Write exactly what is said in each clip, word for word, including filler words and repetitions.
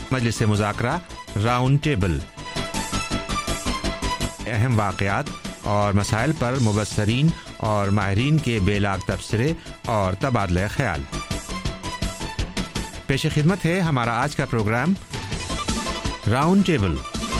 مجلس مذاکرہ round table, اہم واقعات اور مسائل پر مبصرین اور ماہرین کے بے لاگ تبصرے اور تبادلہ خیال۔ پیش خدمت ہے ہمارا آج کا program round table.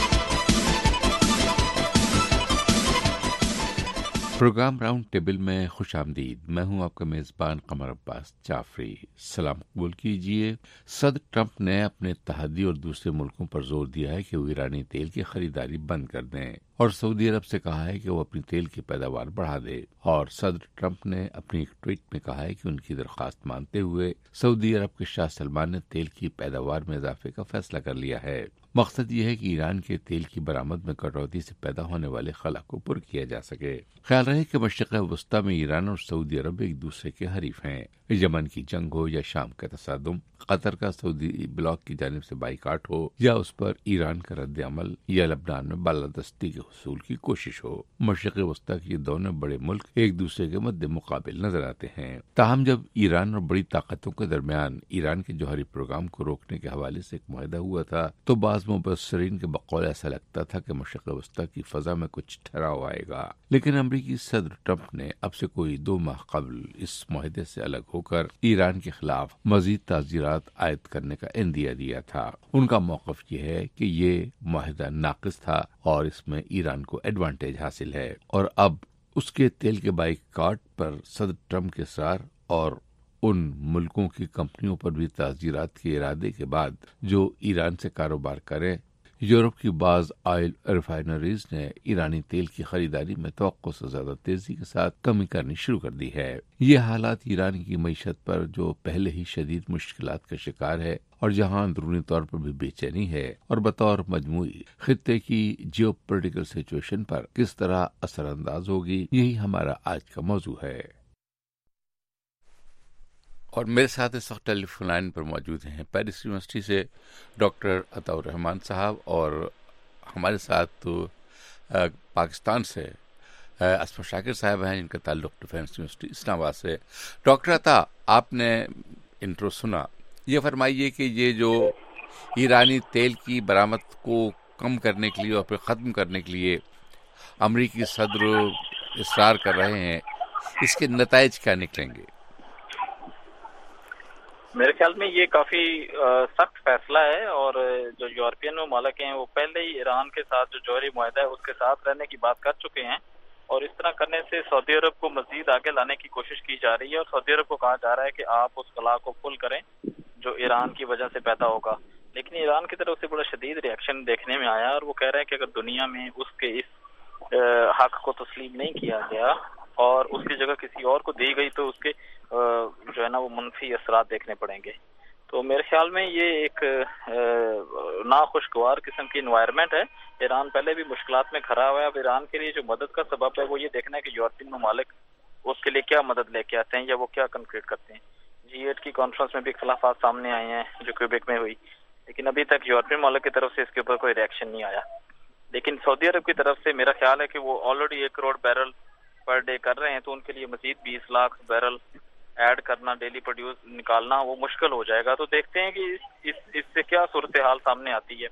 Program round table میں خوش آمدید۔ میں ہوں آپ کا میزبان قمر عباس جعفری۔ سلام قبول کیجیے۔ صدر ٹرمپ نے اپنے اتحادی اور دوسرے ملکوں پر زور دیا ہے کہ وہ ایرانی تیل کی خریداری بند کر دیں اور سعودی عرب سے کہا ہے کہ وہ اپنی تیل کی پیداوار بڑھا دے۔ اور صدر ٹرمپ نے اپنی ایک ٹویٹ میں کہا ہے کہ ان کی درخواست مانتے ہوئے سعودی عرب کے شاہ سلمان نے تیل کی پیداوار میں اضافے کا فیصلہ کر لیا ہے۔ مقصد یہ ہے کہ ایران کے تیل کی برآمد میں کٹوتی سے پیدا ہونے والے خلا کو پر کیا جا سکے۔ خیال رہے کہ مشرق وسطیٰ میں ایران اور سعودی عرب ایک دوسرے کے حریف ہیں۔ یمن کی جنگ ہو یا شام کا تصادم، قطر کا سعودی بلاک کی جانب سے بائیکاٹ ہو یا اس پر ایران کا رد عمل، یا لبنان میں بالادستی کے حصول کی کوشش ہو، مشرق وسطیٰ کے دونوں بڑے ملک ایک دوسرے کے مد مقابل نظر آتے ہیں۔ تاہم جب ایران اور بڑی طاقتوں کے درمیان ایران کے جوہری پروگرام کو روکنے کے حوالے سے ایک معاہدہ ہوا تھا تو بعض مبصرین کے بقول ایسا لگتا تھا کہ مشرق وسطیٰ کی فضا میں کچھ ٹھہراؤ آئے گا، لیکن امریکی صدر ٹرمپ نے اب سے کوئی دو ماہ قبل اس معاہدے سے الگ ہو کر ایران کے خلاف مزید تعزیرات عائد کرنے کا عندیہ دیا تھا۔ ان کا موقف یہ ہے کہ یہ معاہدہ ناقص تھا اور اس میں ایران کو ایڈوانٹیج حاصل ہے، اور اب اس کے تیل کے بائیکاٹ پر صدر ٹرمپ کے اصرار اور ان ملکوں کی کمپنیوں پر بھی تعزیرات کے ارادے کے بعد جو ایران سے کاروبار کریں، یورپ کی بعض آئل ریفائنریز نے ایرانی تیل کی خریداری میں توقع سے زیادہ تیزی کے ساتھ کمی کرنی شروع کر دی ہے۔ یہ حالات ایران کی معیشت پر جو پہلے ہی شدید مشکلات کا شکار ہے اور جہاں اندرونی طور پر بھی بے چینی ہے، اور بطور مجموعی خطے کی جیو پولیٹیکل سچویشن پر کس طرح اثر انداز ہوگی، یہی ہمارا آج کا موضوع ہے۔ اور میرے ساتھ اس وقت ٹیلی فون لائن پر موجود ہیں پیرس یونیورسٹی سے ڈاکٹر عطاء الرحمان صاحب، اور ہمارے ساتھ تو پاکستان سے اسما شاکر صاحب ہیں، جن کا تعلق ڈیفنس یونیورسٹی اسلام آباد سے۔ ڈاکٹر عطاء، آپ نے انٹرو سنا، یہ فرمائیے کہ یہ جو ایرانی تیل کی برآمد کو کم کرنے کے لیے اور پھر ختم کرنے کے لیے امریکی صدر اصرار کر رہے ہیں، اس کے نتائج کیا نکلیں گے؟ میرے خیال میں یہ کافی سخت فیصلہ ہے، اور جو یورپین ممالک ہیں وہ پہلے ہی ایران کے ساتھ جو جوہری معاہدہ ہے اس کے ساتھ رہنے کی بات کر چکے ہیں، اور اس طرح کرنے سے سعودی عرب کو مزید آگے لانے کی کوشش کی جا رہی ہے، اور سعودی عرب کو کہا جا رہا ہے کہ آپ اس خلا کو فل کریں جو ایران کی وجہ سے پیدا ہوگا۔ لیکن ایران کی طرف سے بڑا شدید ریئیکشن دیکھنے میں آیا، اور وہ کہہ رہے ہیں کہ اگر دنیا میں اس کے اس حق کو تسلیم نہیں کیا گیا اور اس کی جگہ کسی اور کو دی گئی تو اس کے جو ہے نا وہ منفی اثرات دیکھنے پڑیں گے۔ تو میرے خیال میں یہ ایک ناخوشگوار قسم کی انوائرمنٹ ہے۔ ایران پہلے بھی مشکلات میں کھڑا ہوا ہے، اب ایران کے لیے جو مدد کا سبب ہے وہ یہ دیکھنا ہے کہ یورپین ممالک اس کے لیے کیا مدد لے کے آتے ہیں یا وہ کیا کنکریٹ کرتے ہیں۔ جی ایٹ کی کانفرنس میں بھی اختلافات سامنے آئے ہیں جو کیوبیک میں ہوئی، لیکن ابھی تک یورپین ممالک کی طرف سے اس کے اوپر کوئی ریئیکشن نہیں آیا۔ لیکن سعودی عرب کی طرف سے میرا خیال ہے کہ وہ آلریڈی ایک کروڑ بیرل پر ڈے کر رہے ہیں، تو ان کے لیے مزید بیس لاکھ بیرل ایڈ کرنا، ڈیلی پروڈیوس نکالنا وہ مشکل ہو جائے گا۔ تو دیکھتے ہیں کہ اس اس سے کیا صورتحال سامنے آتی ہے۔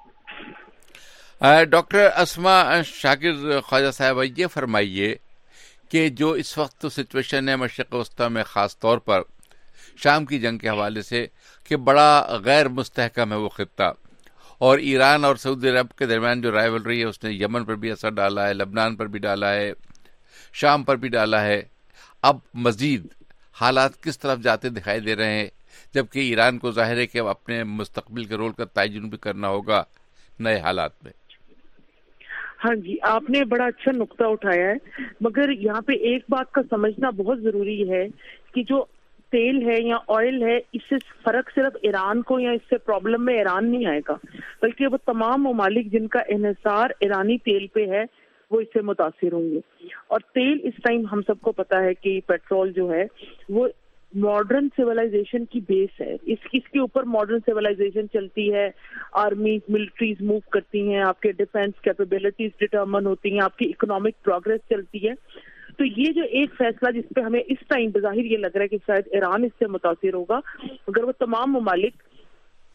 ڈاکٹر اسما شاکر خواجہ صاحبہ، یہ فرمائیے کہ جو اس وقت تو سچویشن ہے مشرق وسطیٰ میں، خاص طور پر شام کی جنگ کے حوالے سے، کہ بڑا غیر مستحکم ہے وہ خطہ، اور ایران اور سعودی عرب کے درمیان جو رائیولری ہے اس نے یمن پر بھی اثر ڈالا ہے، لبنان پر بھی ڈالا ہے، شام پر بھی ڈالا ہے۔ اب مزید حالات کس طرف جاتے دکھائی دے رہے ہیں، جبکہ ایران کو ظاہر ہے کہ اب اپنے مستقبل کے رول کا تعین بھی کرنا ہوگا نئے حالات میں۔ ہاں جی، آپ نے بڑا اچھا نقطہ اٹھایا ہے، مگر یہاں پہ ایک بات کا سمجھنا بہت ضروری ہے کہ جو تیل ہے یا آئل ہے، اس سے فرق صرف ایران کو یا اس سے پرابلم میں ایران نہیں آئے گا، بلکہ وہ تمام ممالک جن کا انحصار ایرانی تیل پہ ہے وہ اس سے متاثر ہوں گے۔ اور تیل اس ٹائم ہم سب کو پتا ہے کہ پیٹرول جو ہے وہ ماڈرن سیولائزیشن کی بیس ہے، اس اس کے اوپر ماڈرن سیولائزیشن چلتی ہے، آرمیز ملٹریز موو کرتی ہیں، آپ کے ڈیفینس کیپیبلٹیز ڈٹرمن ہوتی ہیں، آپ کی اکنامک پروگرس چلتی ہے۔ تو یہ جو ایک فیصلہ جس پہ ہمیں اس ٹائم بظاہر یہ لگ رہا ہے کہ شاید ایران اس سے متاثر ہوگا، اگر وہ تمام ممالک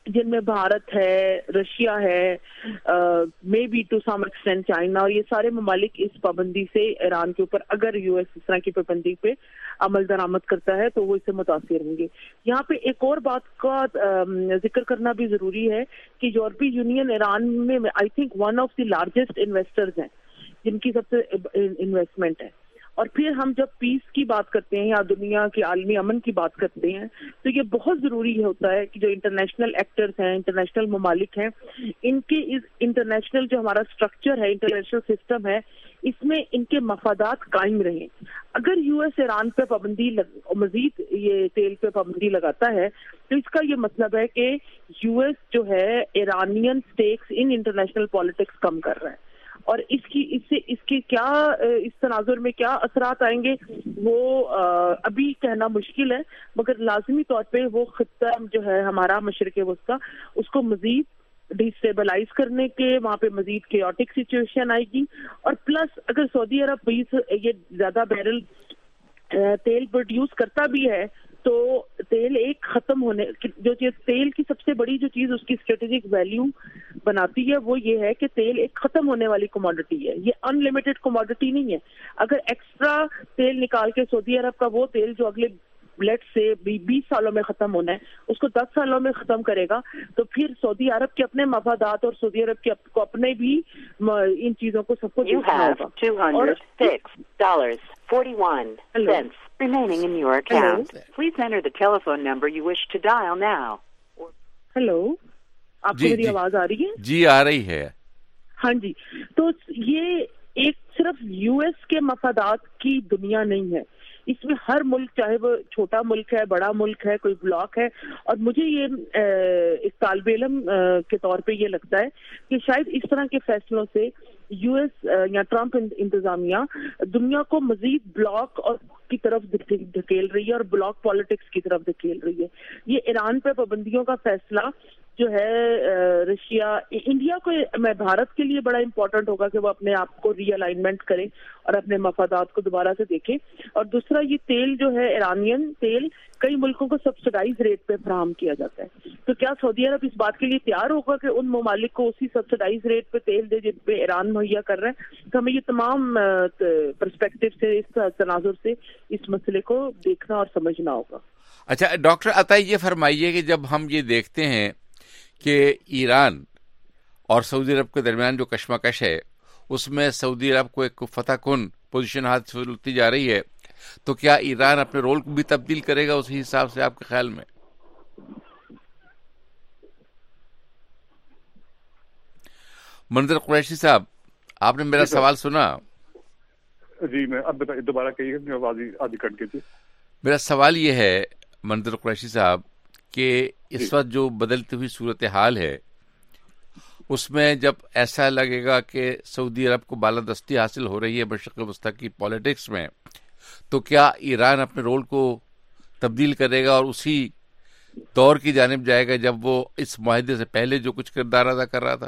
جن میں بھارت ہے, رشیا ہے, may be to some extent China, اور یہ سارے ممالک اس پابندی سے ایران کے اوپر اگر یو ایس اس طرح کی پابندی پہ عمل درآمد کرتا ہے تو وہ اس سے متاثر ہوں گے. یہاں پہ ایک اور بات کا ذکر کرنا بھی ضروری ہے کہ یورپی یونین ایران میں I think one of the largest investors ہیں جن کی سب سے انویسٹمنٹ ہے. اور پھر ہم جب پیس کی بات کرتے ہیں یا دنیا کے عالمی امن کی بات کرتے ہیں تو یہ بہت ضروری ہوتا ہے کہ جو انٹرنیشنل ایکٹرز ہیں, انٹرنیشنل ممالک ہیں, ان کے اس انٹرنیشنل جو ہمارا اسٹرکچر ہے, انٹرنیشنل سسٹم ہے, اس میں ان کے مفادات قائم رہیں. اگر یو ایس ایران پہ پابندی لگ, مزید یہ تیل پہ پابندی لگاتا ہے تو اس کا یہ مطلب ہے کہ یو ایس جو ہے Iranian stakes in international politics کم کر رہا ہے, اور اس کی اس سے اس کے کیا اس تناظر میں کیا اثرات آئیں گے وہ ابھی کہنا مشکل ہے, مگر لازمی طور پہ وہ خطہ جو ہے ہمارا مشرق وسطیٰ اس کو مزید ڈیسٹیبلائز کرنے کے, وہاں پہ مزید کیوٹک سچویشن آئے گی. اور پلس اگر سعودی عرب بیس یہ زیادہ بیرل تیل پروڈیوس کرتا بھی ہے تو تیل ایک ختم ہونے جو چیز تیل کی سب سے بڑی جو چیز اس کی اسٹریٹجک ویلیو بناتی ہے وہ یہ ہے کہ تیل ایک ختم ہونے والی کموڈٹی ہے, یہ ان لمیٹڈ کموڈٹی نہیں ہے. اگر ایکسٹرا تیل نکال کے سعودی عرب کا وہ تیل جو اگلے لیٹ سے بیس سالوں میں ختم ہونا ہے اس کو دس سالوں میں ختم کرے گا تو پھر سعودی عرب کے اپنے مفادات اور سعودی عرب کے کو اپنے بھی ان چیزوں کو سب کو دیکھنا ہوگا. forty-one cents remaining in your account. Hello? Please enter the telephone number you wish to dial now. Hello, آپ کو میری آواز آ رہی ہے؟ جی آ رہی ہے. ہاں جی, تو یہ ایک صرف یو ایس کے مفادات کی دنیا نہیں ہے, اس میں ہر ملک چاہے وہ چھوٹا ملک ہے, بڑا ملک ہے, کوئی بلاک ہے. اور مجھے یہ ایک طالب علم کے طور پہ یہ لگتا ہے کہ شاید اس طرح کے فیصلوں سے یو ایس یا ٹرمپ انتظامیہ دنیا کو مزید بلاک اور کی طرف دھکیل رہی ہے اور بلاک پالیٹکس کی طرف دھکیل رہی ہے. یہ ایران پہ پابندیوں کا فیصلہ جو ہے رشیا, انڈیا کو, میں بھارت کے لیے بڑا امپورٹنٹ ہوگا کہ وہ اپنے آپ کو ری الائنمنٹ کرے اور اپنے مفادات کو دوبارہ سے دیکھیں. اور دوسرا یہ تیل جو ہے ایرانین تیل کئی ملکوں کو سبسڈائز ریٹ پہ فراہم کیا جاتا ہے, تو کیا سعودی عرب اس بات کے لیے تیار ہوگا کہ ان ممالک کو اسی سبسڈائز ریٹ پہ تیل دے جن پہ ایران مہیا کر رہے ہیں؟ تو ہمیں یہ تمام پرسپیکٹو سے, اس تناظر سے اس مسئلے کو دیکھنا اور سمجھنا ہوگا. اچھا ڈاکٹر عطا, یہ فرمائیے کہ جب ہم یہ دیکھتے ہیں کہ ایران اور سعودی عرب کے درمیان جو کشمکش ہے اس میں سعودی عرب کو ایک فتح کن پوزیشن ہاتھ ملتی جا رہی ہے, تو کیا ایران اپنے رول کو بھی تبدیل کرے گا اسی حساب سے آپ کے خیال میں؟ منظر قریشی صاحب, آپ نے میرا سوال سنا؟ جی میں اب دوبارہ کہیے گا, آواز آدھی کٹ گئی تھی. میرا سوال یہ ہے منظر قریشی صاحب کہ اس وقت جو بدلتی ہوئی صورتحال ہے اس میں جب ایسا لگے گا کہ سعودی عرب کو بالادستی حاصل ہو رہی ہے مشرق وسطیٰ کی پالیٹکس میں, تو کیا ایران اپنے رول کو تبدیل کرے گا اور اسی دور کی جانب جائے گا جب وہ اس معاہدے سے پہلے جو کچھ کردار ادا کر رہا تھا؟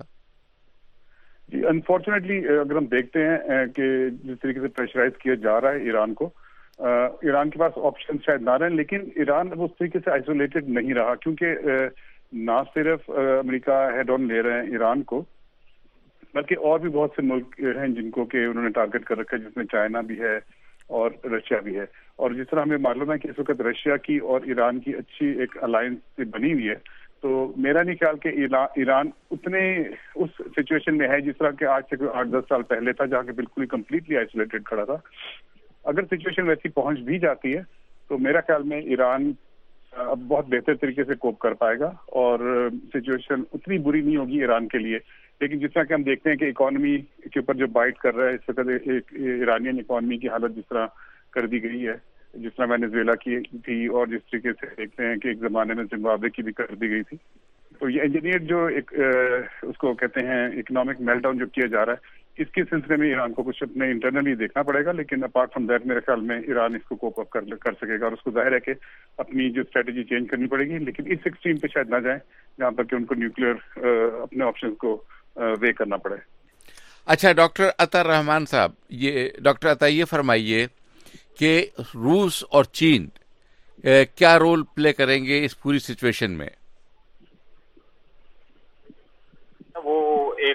جی انفارچونیٹلی اگر ہم دیکھتے ہیں کہ جس طریقے سے پریشرائز کیا جا رہا ہے ایران کو, ایران کے پاس آپشن شاید نہ رہے, لیکن ایران اب اس طریقے سے آئسولیٹڈ نہیں رہا, کیونکہ نہ صرف امریکہ ہیڈ آن لے رہے ہیں ایران کو, بلکہ اور بھی بہت سے ملک ہیں جن کو کہ انہوں نے ٹارگٹ کر رکھا ہے, جس میں چائنا بھی ہے اور رشیا بھی ہے. اور جس طرح ہمیں معلوم ہے کہ اس وقت رشیا کی اور ایران کی اچھی ایک الائنس بنی ہوئی ہے, تو میرا نہیں خیال کہ ایران اتنے اس سچویشن میں ہے جس طرح کہ آج سے آٹھ دس سال پہلے تھا, جہاں کہ بالکل ہی کمپلیٹلی آئسولیٹڈ کھڑا تھا. اگر سچویشن ویسی پہنچ بھی جاتی ہے تو میرا خیال میں ایران اب بہت بہتر طریقے سے کوپ کر پائے گا اور سچویشن اتنی بری نہیں ہوگی ایران کے لیے. لیکن جس طرح کہ ہم دیکھتے ہیں کہ اکانومی کے اوپر جو بائٹ کر رہا ہے اس وقت, ایک ایرانین اکانومی کی حالت جس طرح کر دی گئی ہے, جس طرح وینیزویلا کی تھی اور جس طریقے سے دیکھتے ہیں کہ ایک زمانے میں زمبابوے کی بھی کر دی گئی تھی, تو یہ انجینئر جو ایک اس کو کہتے ہیں اکنامک میلٹ ڈاؤن جو کیا جا رہا ہے, اس کے سلسلے میں ایران کو کچھ اپنے انٹرنلی دیکھنا پڑے گا. لیکن اپارٹ فرام دیٹ میرے خیال میں ایران اس کو کوپ اپ کر سکے گا, اور اس کو ظاہر ہے کہ اپنی جو اسٹریٹجی چینج کرنی پڑے گی, لیکن اس ایکسٹریم پہ شاید نہ جائیں جہاں پر کہ ان کو نیوکلیر اپنے آپشن کو وے کرنا پڑے. اچھا ڈاکٹر عطا رحمان صاحب, یہ ڈاکٹر عطا یہ فرمائیے کہ روس اور چین کیا رول پلے کریں گے اس پوری سچویشن میں؟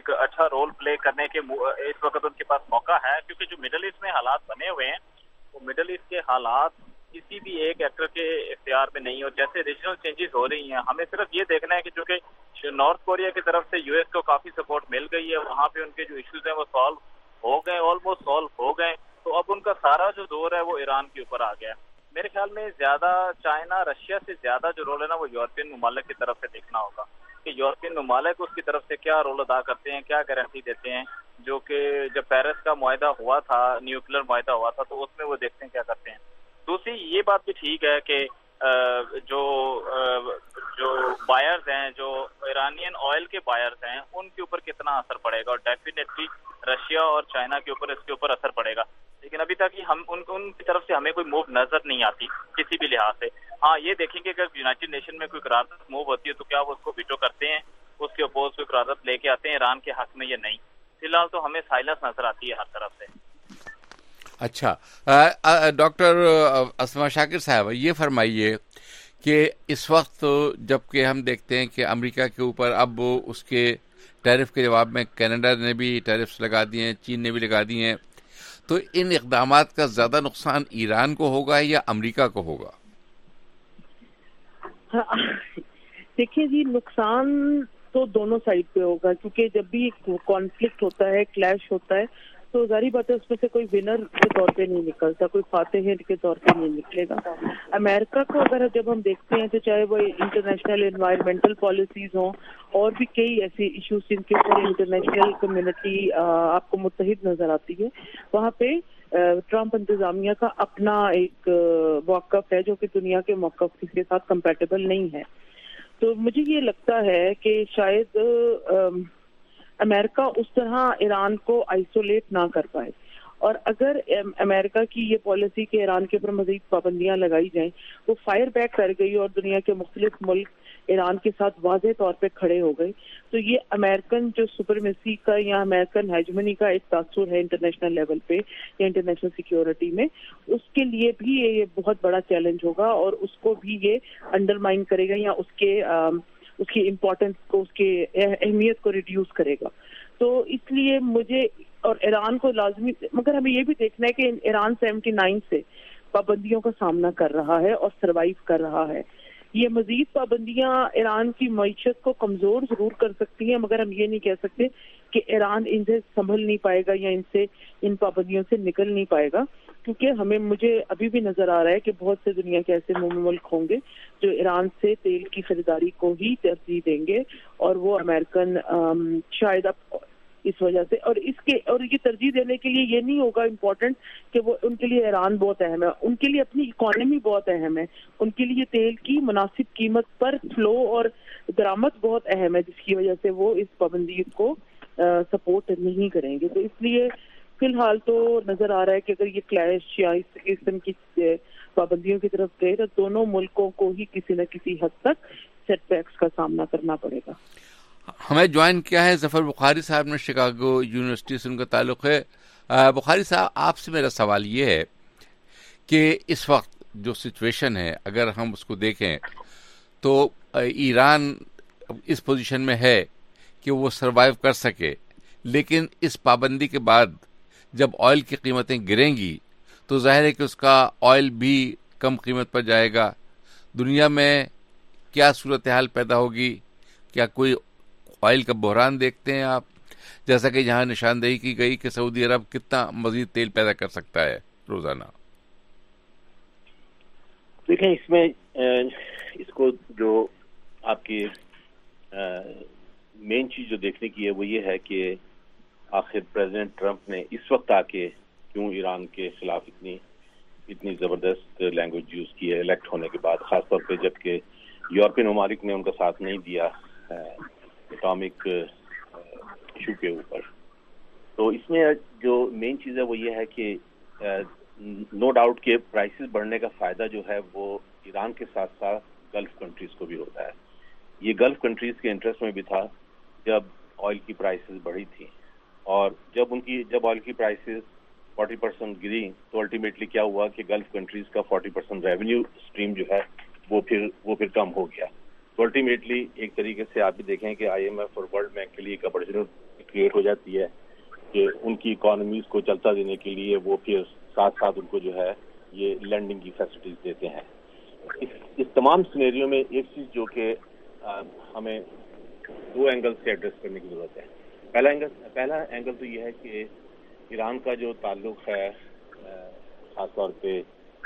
ایک اچھا رول پلے کرنے کے اس وقت ان کے پاس موقع ہے، کیونکہ جو مڈل ایسٹ میں حالات بنے ہوئے ہیں وہ مڈل ایسٹ کے حالات کسی بھی ایک ایکٹر کے اختیار میں نہیں ہو. جیسے ریجنل چینجز ہو رہی ہیں، ہمیں صرف یہ دیکھنا ہے کہ جو کہ نارتھ کوریا کی طرف سے یو ایس کو کافی سپورٹ مل گئی ہے، وہاں پہ ان کے جو ایشوز ہیں وہ سالو ہو گئے، آلموسٹ سالو ہو گئے، تو اب ان کا سارا جو دور ہے وہ ایران کے اوپر آ گیا. میرے خیال میں زیادہ چائنا رشیا سے زیادہ جو رول ہے نا وہ یورپین ممالک کی طرف سے دیکھنا ہوگا کہ یورپین ممالک اس کی طرف سے کیا رول ادا کرتے ہیں، کیا گارنٹی دیتے ہیں. جو کہ جب پیرس کا معاہدہ ہوا تھا، نیوکلیر معاہدہ ہوا تھا، تو اس میں وہ دیکھتے ہیں کیا کرتے ہیں. دوسری یہ بات بھی ٹھیک ہے کہ جو جو بائرز ہیں، جو ایرانین آئل کے بائرز ہیں، ان کے اوپر کتنا اثر پڑے گا، اور ڈیفینیٹلی رشیا اور چائنا کے اوپر اس کے اوپر اثر پڑے گا. لیکن ابھی تک ہم ان ان کی طرف سے ہمیں کوئی موو نظر نہیں آتی کسی بھی لحاظ سے. ہاں یہ دیکھیں گے کہ اگر یونائٹڈ نیشن میں کوئی قرارداد موو ہوتی ہے تو کیا وہ اس کو ویٹو کرتے ہیں، اس کے اپوز کوئی قرارداد لے کے آتے ہیں ایران کے حق میں یا نہیں. فی الحال تو ہمیں سائلنس نظر آتی ہے ہر طرف سے. اچھا ڈاکٹر اسما شاکر صاحب، یہ فرمائیے کہ اس وقت جب کہ ہم دیکھتے ہیں کہ امریکہ کے اوپر اب اس کے ٹیرف کے جواب میں کینیڈا نے بھی ٹیرفس لگا دیے ہیں، چین نے بھی لگا دیے ہیں، تو ان اقدامات کا زیادہ نقصان ایران کو ہوگا یا امریکہ کو ہوگا؟ دیکھیے جی، نقصان تو دونوں سائڈ پہ ہوگا، کیونکہ جب بھی کانفلکٹ ہوتا ہے، کلیش ہوتا ہے، تو ظاہری بات ہے اس میں سے کوئی ونر کے طور پہ نہیں نکلتا، کوئی فاتح کے طور پہ نہیں نکلے گا. امریکہ کو اگر جب ہم دیکھتے ہیں تو چاہے وہ انٹرنیشنل انوائرمنٹل پالیسیز ہوں اور بھی کئی ایسے ایشوز جن کے اوپر انٹرنیشنل کمیونٹی آپ کو متحد نظر آتی ہے، وہاں پہ ٹرمپ انتظامیہ کا اپنا ایک موقف ہے جو کہ دنیا کے موقف کے ساتھ کمپیٹیبل نہیں ہے. تو مجھے یہ لگتا ہے کہ شاید امریکہ اس طرح ایران کو آئسولیٹ نہ کر پائے، اور اگر امریکہ کی یہ پالیسی کہ ایران کے اوپر مزید پابندیاں لگائی جائیں وہ فائر بیک کر گئی اور دنیا کے مختلف ملک ایران کے ساتھ واضح طور پہ کھڑے ہو گئے، تو یہ امریکن جو سپرمیسی کا یا امریکن ہیجمنی کا ایک تاثر ہے انٹرنیشنل لیول پہ یا انٹرنیشنل سیکیورٹی میں، اس کے لیے بھی یہ بہت بڑا چیلنج ہوگا اور اس کو بھی یہ انڈرمائن کرے گا یا اس کے اس کی امپورٹنس کو، اس کی اہمیت کو ریڈیوس کرے گا. تو اس لیے مجھے اور ایران کو لازمی، مگر ہمیں یہ بھی دیکھنا ہے کہ ایران سیونٹی نائن سے پابندیوں کا سامنا کر رہا ہے اور سروائیو کر رہا ہے. یہ مزید پابندیاں ایران کی معیشت کو کمزور ضرور کر سکتی ہیں، مگر ہم یہ نہیں کہہ سکتے کہ ایران ان سے سنبھل نہیں پائے گا یا ان سے ان پابندیوں سے نکل نہیں پائے گا، کیونکہ ہمیں مجھے ابھی بھی نظر آ رہا ہے کہ بہت سے دنیا کے ایسے ملک ہوں گے جو ایران سے تیل کی خریداری کو ہی ترجیح دیں گے، اور وہ امریکن شاید اب اس وجہ سے، اور اس کے اور یہ ترجیح دینے کے لیے یہ نہیں ہوگا امپورٹنٹ کہ وہ ان کے لیے ایران بہت اہم ہے، ان کے لیے اپنی اکانومی بہت اہم ہے، ان کے لیے تیل کی مناسب قیمت پر فلو اور درآمد بہت اہم ہے، جس کی وجہ سے وہ اس پابندی کو سپورٹ نہیں کریں گے. تو اس لیے فی الحال تو نظر آ رہا ہے کہ اگر یہ کلیش یا اس قسم کی پابندیوں کی طرف گئے تو دونوں ملکوں کو ہی کسی نہ کسی حد تک سیٹ بیکس کا سامنا کرنا پڑے گا. ہمیں جوائن کیا ہے ظفر بخاری صاحب نے، شکاگو یونیورسٹی سے ان کا تعلق ہے. بخاری صاحب، آپ سے میرا سوال یہ ہے کہ اس وقت جو سچویشن ہے اگر ہم اس کو دیکھیں تو ایران اس پوزیشن میں ہے کہ وہ سروائیو کر سکے، لیکن اس پابندی کے بعد جب آئل کی قیمتیں گریں گی تو ظاہر ہے کہ اس کا آئل بھی کم قیمت پر جائے گا. دنیا میں کیا صورتحال پیدا ہوگی؟ کیا کوئی آئل کا بحران دیکھتے ہیں آپ؟ جیسا کہ یہاں نشاندہی کی گئی کہ سعودی عرب کتنا مزید تیل پیدا کر سکتا ہے روزانہ. دیکھیں، اس میں اس کو جو آپ کی مین چیز جو دیکھنے کی ہے وہ یہ ہے کہ آخر پریزیڈنٹ ٹرمپ نے اس وقت آ کے کیوں ایران کے خلاف اتنی اتنی زبردست لینگویج یوز کی ہے الیکٹ ہونے کے بعد، خاص طور پہ جب کہ یورپین ممالک نے ان کا ساتھ نہیں دیا اٹامک ایشو کے اوپر. تو اس میں جو مین چیز ہے وہ یہ ہے کہ نو ڈاؤٹ کہ پرائسز بڑھنے کا فائدہ جو ہے وہ ایران کے ساتھ ساتھ گلف کنٹریز کو بھی ہوتا ہے. یہ گلف کنٹریز کے انٹرسٹ میں بھی تھا جب آئل کی پرائسز بڑھی تھی، اور جب ان کی جب آئل کی پرائسز فورٹی پرسینٹ گری تو الٹیمیٹلی کیا ہوا کہ گلف کنٹریز کا فورٹی پرسینٹ ریونیو اسٹریم جو ہے وہ پھر وہ پھر کم ہو گیا. تو الٹیمیٹلی ایک طریقے سے آپ بھی دیکھیں کہ آئی ایم ایف اور ورلڈ بینک کے لیے ایک اپرچونیٹی کریٹ ہو جاتی ہے کہ ان کی اکانومیز کو چلتا دینے کے لیے وہ پھر ساتھ ساتھ ان کو جو ہے یہ لینڈنگ کی فیسلٹیز دیتے ہیں. اس, اس تمام سینیریو میں ایک چیز جو کہ آ, ہمیں دو اینگل سے ایڈریس کرنے کی ضرورت ہے. پہلا اینگل پہلا اینگل تو یہ ہے کہ ایران کا جو تعلق ہے خاص طور پہ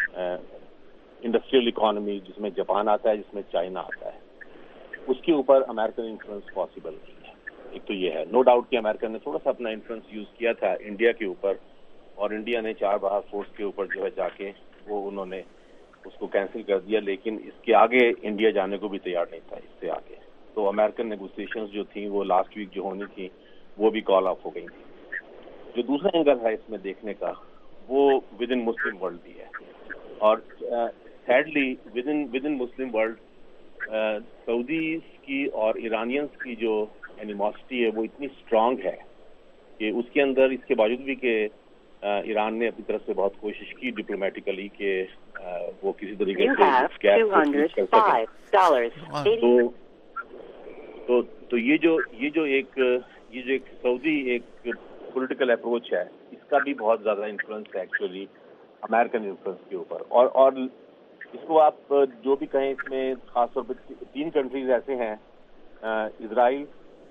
انڈسٹریل اکانومی جس میں جاپان آتا ہے, جس میں چائنا آتا ہے, اس کے اوپر امریکن انفلوئنس پاسبل نہیں ہے. ایک تو یہ ہے, نو ڈاؤٹ کہ امریکہ نے تھوڑا سا اپنا انفلوئنس یوز کیا تھا انڈیا کے اوپر, اور انڈیا نے چار بہار فورس کے اوپر جو ہے جا کے وہ انہوں نے اس کو کینسل کر دیا, لیکن اس کے آگے انڈیا جانے کو بھی تیار نہیں تھا اس سے آگے. تو امریکن نیگوسیشنز جو تھیں وہ لاسٹ ویک جو ہونی تھیں وہ بھی کال آف ہو گئی تھیں. جو دوسرا اینگل ہے اس میں دیکھنے کا وہ ود ان مسلم ورلڈ بھی ہے, اور sadly within within Muslim world Saudis کی اور ایرانینس کی جو اینیموسٹی ہے وہ اتنی اسٹرانگ ہے کہ اس کے اندر اس کے باوجود بھی کہ ایران نے اپنی طرف سے بہت کوشش کی ڈپلومیٹیکلی کہ وہ کسی طریقے سے تو تو تو یہ جو یہ جو ایک یہ جو ایک سعودی ایک پولیٹیکل اپروچ ہے اس کا بھی بہت زیادہ انفلوئنس ہے ایکچولی امریکن انفلوئنس کے اوپر. اور اور اس کو آپ جو بھی کہیں اس میں خاص طور پہ تین کنٹریز ایسے ہیں, اسرائیل,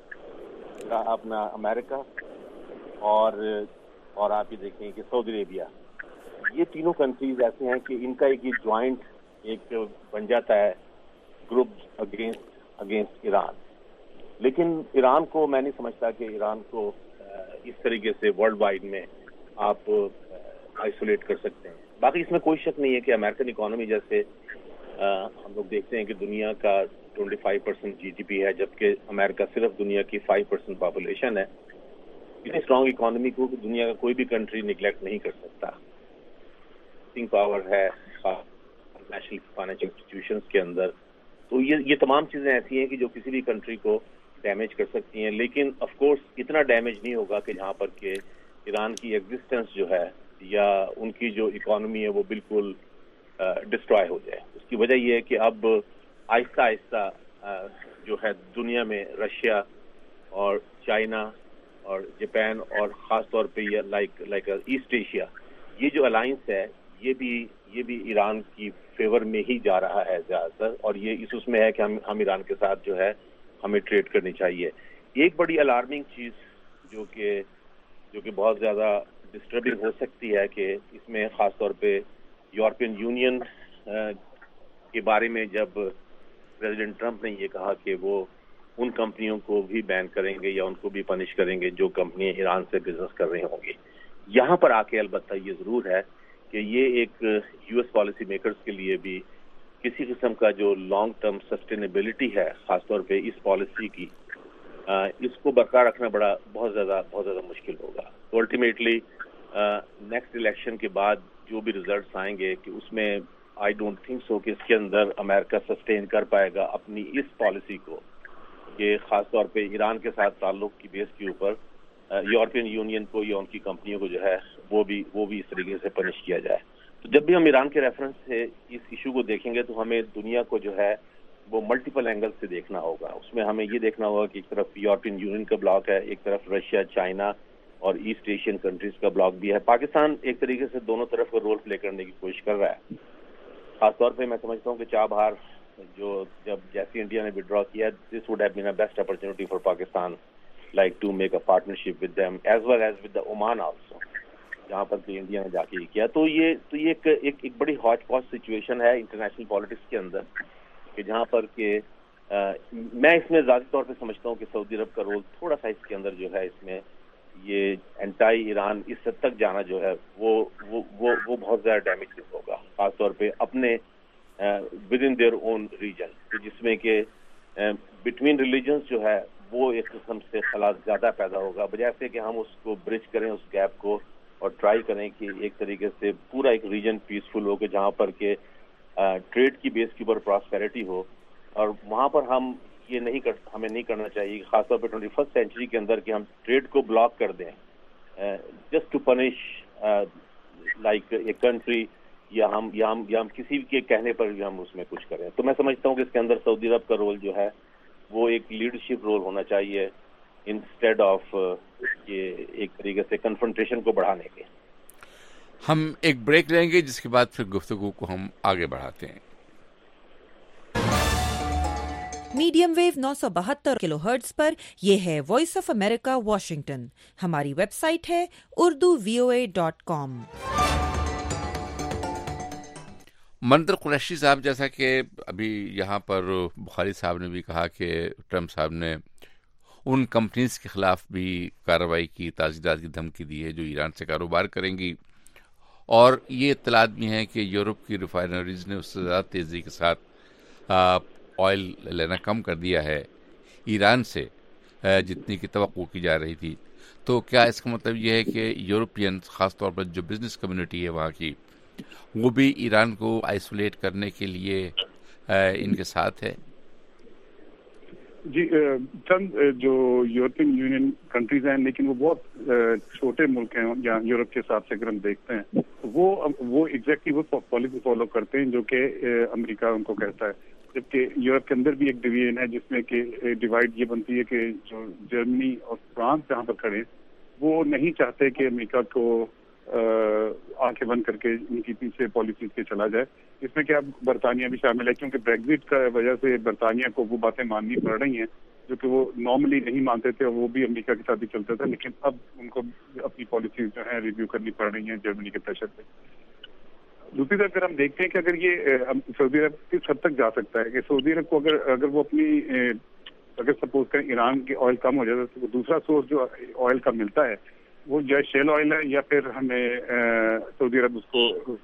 اپنا امریکہ اور اور آپ یہ دیکھیں کہ سعودی عربیہ, یہ تینوں کنٹریز ایسے ہیں کہ ان کا ایک جوائنٹ ایک بن جاتا ہے گروپ اگینسٹ اگینسٹ ایران. لیکن ایران کو میں نہیں سمجھتا کہ ایران کو اس طریقے سے ورلڈ وائڈ میں آپ آئسولیٹ کر سکتے ہیں. باقی اس میں کوئی شک نہیں ہے کہ امریکن اکانومی جیسے ہم لوگ دیکھتے ہیں کہ دنیا کا twenty five percent G D P ہے, جبکہ امریکہ صرف دنیا کی فائیو پرسینٹ پاپولیشن ہے. اتنی اسٹرانگ اکانومی کو دنیا کا کوئی بھی کنٹری نگلیکٹ نہیں کر سکتا. تھنک پاور ہے نیشنل فائنینشیل انسٹیٹیوشنز کے اندر. تو یہ یہ تمام چیزیں ایسی ہیں کہ جو کسی بھی کنٹری کو ڈیمیج کر سکتی ہیں, لیکن آف کورس اتنا ڈیمیج نہیں ہوگا کہ جہاں پر کہ ایران کی ایگزسٹنس جو ہے یا ان کی جو اکانومی ہے وہ بالکل ڈسٹرائے ہو جائے. اس کی وجہ یہ ہے کہ اب آہستہ آہستہ جو ہے دنیا میں رشیا اور چائنا اور جاپان اور خاص طور پہ یہ لائک لائک ایسٹ ایشیا, یہ جو الائنس ہے یہ بھی یہ بھی ایران کی فیور میں ہی جا رہا ہے زیادہ تر, اور یہ اس اس میں ہے کہ ہم ہم ایران کے ساتھ جو ہے ہمیں ٹریڈ کرنی چاہیے. ایک بڑی الارمنگ چیز جو کہ جو کہ بہت زیادہ ڈسٹربنگ ہو سکتی ہے کہ اس میں خاص طور پہ یورپین یونین کے بارے میں جب پریزیڈنٹ ٹرمپ نے یہ کہا کہ وہ ان کمپنیوں کو بھی بین کریں گے یا ان کو بھی پنش کریں گے جو کمپنیاں ایران سے بزنس کر رہی ہوں گی. یہاں پر آ کے البتہ یہ ضرور ہے کہ یہ ایک یو ایس پالیسی میکرز کے لیے بھی کسی قسم کا جو لانگ ٹرم سسٹینیبلٹی ہے خاص طور پہ اس پالیسی کی, اس کو برقرار رکھنا بڑا بہت زیادہ بہت زیادہ مشکل ہوگا. تو الٹیمیٹلی نیکسٹ الیکشن کے بعد جو بھی ریزلٹس آئیں گے کہ اس میں آئی ڈونٹ تھنک سو کہ اس کے اندر امریکہ سسٹین کر پائے گا اپنی اس پالیسی کو کہ خاص طور پہ ایران کے ساتھ تعلق کی بیس کے اوپر یورپین یونین کو یا ان کی کمپنیوں کو جو ہے وہ بھی وہ بھی اس طریقے سے پنش کیا جائے. تو جب بھی ہم ایران کے ریفرنس سے اس ایشو کو دیکھیں گے تو ہمیں دنیا کو جو ہے وہ ملٹیپل اینگل سے دیکھنا ہوگا. اس میں ہمیں یہ دیکھنا ہوگا کہ ایک طرف یورپین یونین کا بلاک ہے, ایک طرف رشیا, چائنا اور ایسٹ ایشین کنٹریز کا بلاک بھی ہے. پاکستان ایک طریقے سے دونوں طرف کا رول پلے کرنے کی کوشش کر رہا ہے. خاص طور پہ میں سمجھتا ہوں کہ چابہار جو جب جیسے انڈیا نے ودرا کیا, this would have been a best opportunity for Pakistan like to make a partnership with them as well as with the Oman also, جہاں پر کہ انڈیا نے جا کے یہ کیا. تو یہ تو یہ ایک ایک, ایک بڑی ہاچ پاچ سچویشن ہے انٹرنیشنل پالیٹکس کے اندر کہ جہاں پر کہ میں اس میں ذاتی طور پہ سمجھتا ہوں کہ سعودی عرب کا رول تھوڑا سا اس کے اندر جو ہے اس میں یہ اینٹائی ایران اس حد تک جانا جو ہے وہ وہ وہ, وہ بہت زیادہ ڈیمیج ہوگا خاص طور پہ اپنے within their own region, جس میں کہ بٹوین ریلیجنس جو ہے وہ ایک قسم سے خلا زیادہ پیدا ہوگا, بجائے سے کہ ہم اس کو برج کریں اس گیپ کو اور ٹرائی کریں کہ ایک طریقے سے پورا ایک ریجن پیسفل ہو کہ جہاں پر کہ ٹریڈ کی بیس کے اوپر پراسپیرٹی ہو. اور وہاں پر ہم یہ نہیں کر ہمیں نہیں کرنا چاہیے خاص طور پہ ٹوئنٹی فرسٹ سینچری کے اندر کہ ہم ٹریڈ کو بلاک کر دیں just to punish like a country, یا ہم یا ہم یا ہم کسی کے کہنے پر بھی ہم اس میں کچھ کریں. تو میں سمجھتا ہوں کہ اس کے اندر سعودی عرب کا رول جو ہے وہ ایک لیڈرشپ رول ہونا چاہیے انسٹیڈ آف یہ ایک طریقے سے کنفرنٹیشن کو بڑھانے کے. ہم ایک بریک لیں گے جس کے بعد پھر گفتگو کو ہم آگے بڑھاتے ہیں. میڈیم ویو نو سو بہتر کلو ہرٹز پر یہ ہے وائس آف امریکہ واشنگٹن. ہماری ویب سائٹ ہے اردو وی او اے ڈاٹ کام. منظر قریشی صاحب، جیسا کہ ابھی یہاں پر بخاری صاحب نے بھی کہا کہ ٹرمپ صاحب نے ان کمپنیز کے خلاف بھی کارروائی کی، تعزیرات کی دھمکی دی ہے جو ایران سے کاروبار کریں گی، اور یہ اطلاعات بھی ہیں کہ یورپ کی ریفائنریز نے اس سے زیادہ تیزی کے ساتھ آئل لینا کم کر دیا ہے ایران سے جتنی کی توقع کی جا رہی تھی. تو کیا اس کا مطلب یہ ہے کہ یورپین خاص طور پر جو بزنس کمیونٹی ہے وہاں کی، وہ بھی ایران کو آئسولیٹ کرنے کے لیے ان کے ساتھ ہے؟ جی، چند جو یورپین یونین کنٹریز ہیں، لیکن وہ بہت چھوٹے ملک ہیں یا یورپ کے حساب سے اگر ہم دیکھتے ہیں، وہ وہ ایگزیکٹلی وہ پالیسی فالو کرتے ہیں جو کہ امریکہ ان کو کہتا ہے. جبکہ یورپ کے اندر بھی ایک ڈویژن ہے جس میں کہ ڈیوائڈ یہ بنتی ہے کہ جو جرمنی اور فرانس جہاں پر کھڑے ہیں وہ نہیں چاہتے کہ امریکہ کو آنکھیں بند کر کے ان کی پیچھے پالیسیز کے چلا جائے، اس میں کہ اب برطانیہ بھی شامل ہے، کیونکہ بریگزٹ کا وجہ سے برطانیہ کو وہ باتیں ماننی پڑ رہی ہیں جو کہ وہ نارملی نہیں مانتے تھے، اور وہ بھی امریکہ کے ساتھ ہی چلتا تھا، لیکن اب ان کو اپنی پالیسیز جو ہیں ریویو کرنی پڑ رہی ہیں جرمنی کے پریشر پہ. دوسری طرف اگر ہم دیکھتے ہیں کہ اگر یہ سعودی عرب کس حد تک جا سکتا ہے کہ سعودی عرب کو اگر اگر وہ اپنی اگر سپوز کریں ایران کی آئل کم ہو جاتا ہے تو دوسرا سورس جو آئل کا ملتا ہے وہ یا شیل آئل ہے یا پھر ہمیں سعودی عرب اس کو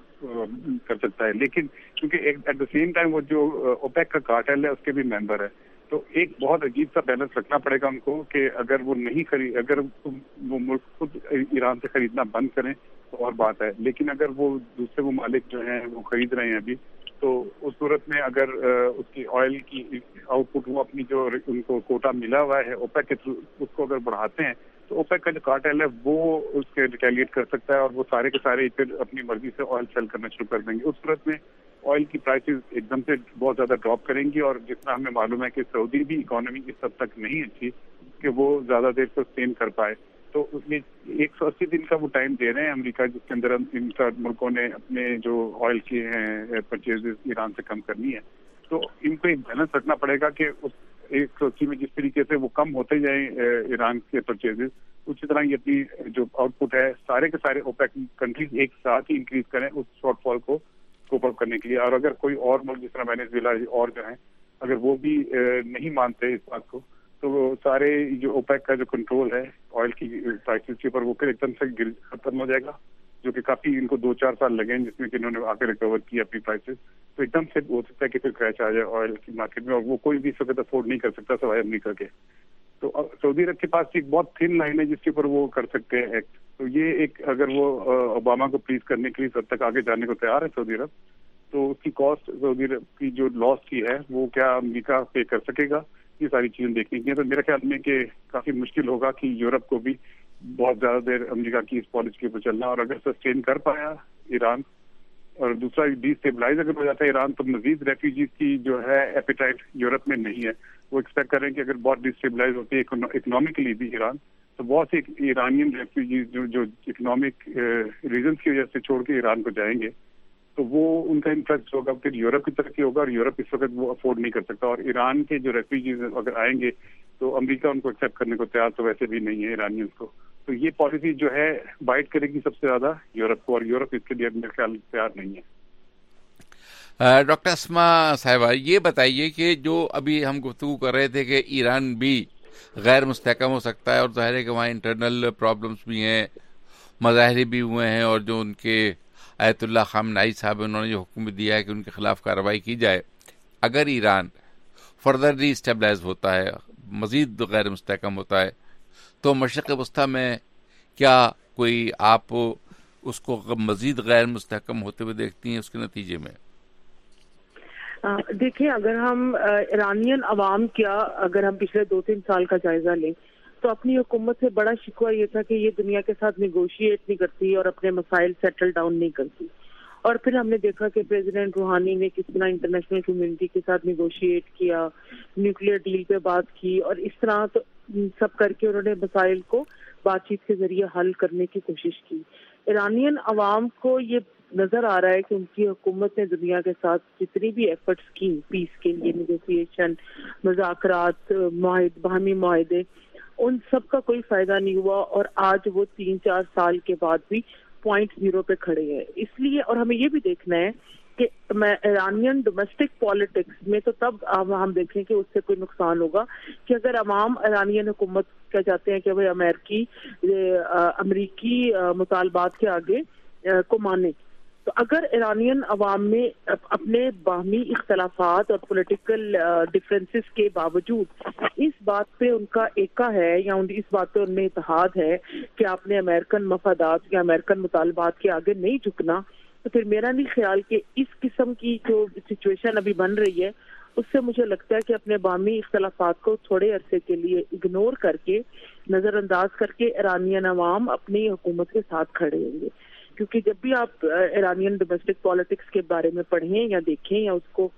کر سکتا ہے. لیکن کیونکہ ایٹ دا سیم ٹائم وہ جو اوپیک کا کارٹل ہے اس کے بھی ممبر ہے، تو ایک بہت عجیب سا بیلنس رکھنا پڑے گا ان کو کہ اگر وہ نہیں خرید اگر وہ ملک خود ایران سے خریدنا بند کریں تو اور بات ہے، لیکن اگر وہ دوسرے ممالک جو ہیں وہ خرید رہے ہیں ابھی، تو اس صورت میں اگر اس کی آئل کی آؤٹ پٹ وہ اپنی جو ان کو کوٹا ملا ہوا ہے اوپیک کے تھرو اس کو اگر بڑھاتے ہیں تو اوپیک کا جو کارٹل ہے وہ اس کے ریٹیلیٹ کر سکتا ہے اور وہ سارے کے سارے پھر اپنی مرضی سے آئل سیل کرنا شروع کر دیں گے. اس صورت میں آئل کی پرائسز ایک دم سے بہت زیادہ ڈراپ کریں گی، اور جتنا ہمیں معلوم ہے کہ سعودی بھی اکانومی اس حد تک نہیں اچھی کہ وہ زیادہ دیر سسٹین کر پائے، تو اس میں ایک سو اسی دن کا وہ ٹائم دے رہے ہیں امریکہ، جس کے اندر ان ملکوں نے اپنے جو آئل کی ہیں پرچیز ایران سے کم کرنی ہے. تو ان کو ایک بیلنس رکھنا پڑے گا کہ اس ایک سو اسی میں جس طریقے سے وہ کم ہوتے جائیں ایران کے پرچیزز، اسی طرح یہ اپنی جو آؤٹ پٹ ہے سارے کے سارے اوپیک کنٹریز ایک ساتھ ہی انکریز کریں اس شارٹ فال کو کوپ اپ کرنے کے لیے. اور اگر کوئی اور ملک جس طرح وینیزویلا اور جو ہیں اگر وہ بھی نہیں مانتے اس بات کو، تو وہ سارے جو اوپیک کا جو کنٹرول ہے آئل کی پرائسز کے اوپر وہ پھر ایک دم سے گر ختم ہو جائے گا، جو کہ کافی ان کو دو چار سال لگے ہیں جس میں کہ انہوں نے آ کے ریکور کی اپنی پرائسز. تو ایک دم سے ہو سکتا ہے کہ پھر کریش آ جائے آئل کی مارکیٹ میں، اور وہ کوئی بھی اس وقت افورڈ نہیں کر سکتا سوائے امریکہ کے. تو سعودی عرب کے پاس ایک بہت تھن لائن ہے جس کے اوپر وہ کر سکتے ہیں ایکٹ. تو یہ ایک اگر وہ اوباما کو پلیز کرنے کے لیے سب تک آگے جانے کو تیار ہے سعودی عرب، تو اس کی کاسٹ سعودی عرب کی جو لاس کی ہے وہ کیا امریکہ پے کر سکے گا، یہ ساری چیزیں دیکھنی چاہیے. تو میرا خیال میں کہ کافی مشکل ہوگا کہ یورپ کو بھی بہت زیادہ دیر امریکہ کی اس پالیسی کے اوپر چلنا، اور اگر سسٹین کر پایا ایران اور دوسرا ڈی اسٹیبلائز اگر ہو جاتا ہے ایران، تو مزید ریفیوجیز کی جو ہے ایپیٹائٹ یورپ میں نہیں ہے. وہ ایکسپیکٹ کریں کہ اگر بہت ڈی اسٹیبلائز ہوتی ہے اکنامکلی بھی ایران، تو بہت سے ایرانین ریفیوجیز جو جو اکنامک ریزنس کی وجہ سے چھوڑ کے ایران کو جائیں گے، تو وہ ان کا انفلکس ہوگا پھر یورپ کی طرف ہوگا، اور یورپ اس وقت وہ افورڈ نہیں کر سکتا. اور ایران کے جو ریفیوجیز اگر آئیں گے تو امریکہ ان کو ایکسیپٹ کرنے کو تیار تو ویسے بھی نہیں ہے ایرانیز کو. تو یہ پالیسی جو ہے بائٹ کرے گی سب سے زیادہ یورپ کو، اور یورپ اس کے لیے میرے خیال تیار نہیں ہے. ڈاکٹر اسما صاحبہ، یہ بتائیے کہ جو ابھی ہم گفتگو کر رہے تھے کہ ایران بھی غیر مستحکم ہو سکتا ہے، اور ظاہر ہے کہ وہاں انٹرنل پرابلمس بھی ہیں، مظاہرے بھی ہوئے ہیں، اور جو ان کے آیت اللہ خامنائی صاحب انہوں نے جو حکم دیا ہے کہ ان کے خلاف کارروائی کی جائے، اگر ایران فردر ری اسٹیبلائز ہوتا ہے، مزید غیر مستحکم ہوتا ہے، تو مشرق وسطیٰ میں کیا کوئی آپ اس کو مزید غیر مستحکم ہوتے ہوئے دیکھتی ہیں اس کے نتیجے میں؟ دیکھیں، اگر ہم ایرانین عوام کیا اگر ہم پچھلے دو تین سال کا جائزہ لیں تو اپنی حکومت سے بڑا شکوہ یہ تھا کہ یہ دنیا کے ساتھ نیگوشیٹ نہیں کرتی اور اپنے مسائل سیٹل ڈاؤن نہیں کرتی. اور پھر ہم نے دیکھا کہ پریزیڈنٹ روحانی نے کس طرح انٹرنیشنل کمیونٹی کے ساتھ نیگوشیٹ کیا، نیوکلیر ڈیل پہ بات کی، اور اس طرح تو سب کر کے انہوں نے مسائل کو بات چیت کے ذریعے حل کرنے کی کوشش کی. ایرانین عوام کو یہ نظر آ رہا ہے کہ ان کی حکومت نے دنیا کے ساتھ جتنی بھی ایفرٹس کی پیس کے لیے، نیگوسیشن، مذاکرات، معاہد باہمی معاہدے، ان سب کا کوئی فائدہ نہیں ہوا، اور آج وہ تین چار سال کے بعد بھی پوائنٹ زیرو پہ کھڑے ہیں. اس لیے اور ہمیں یہ بھی دیکھنا ہے کہ ایرانین ڈومیسٹک پالیٹکس میں تو تب ہم دیکھیں کہ اس سے کوئی نقصان ہوگا کہ اگر عوام ایرانین حکومت کیا چاہتے ہیں کہ وہ امریکی امریکی مطالبات کے آگے کو مانے. تو اگر ایرانین عوام میں اپنے باہمی اختلافات اور پولیٹیکل ڈفرینسز کے باوجود اس بات پہ ان کا ایکا ہے یا اس بات پہ ان میں اتحاد ہے کہ آپ نے امریکن مفادات یا امریکن مطالبات کے آگے نہیں جھکنا، تو پھر میرا نہیں خیال کہ اس قسم کی جو سچویشن ابھی بن رہی ہے اس سے مجھے لگتا ہے کہ اپنے باہمی اختلافات کو تھوڑے عرصے کے لیے اگنور کر کے، نظر انداز کر کے ایرانین عوام اپنی حکومت کے ساتھ کھڑے ہوں گے. کیونکہ جب بھی آپ ایرانین ڈومیسٹک پالیٹکس کے بارے میں پڑھیں یا دیکھیں یا اس کو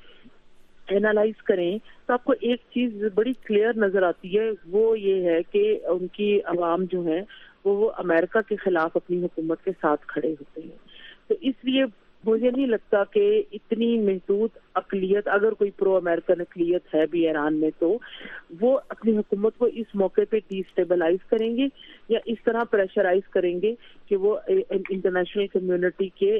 اینالائز کریں تو آپ کو ایک چیز بڑی کلیئر نظر آتی ہے، وہ یہ ہے کہ ان کی عوام جو ہیں وہ امریکہ کے خلاف اپنی حکومت کے ساتھ کھڑے ہوتے ہیں. تو اس لیے مجھے نہیں لگتا کہ اتنی محدود اقلیت، اگر کوئی پرو امریکن اقلیت ہے بھی ایران میں، تو وہ اپنی حکومت کو اس موقع پہ ڈی اسٹیبلائز کریں گے یا اس طرح پریشرائز کریں گے کہ وہ انٹرنیشنل کمیونٹی کے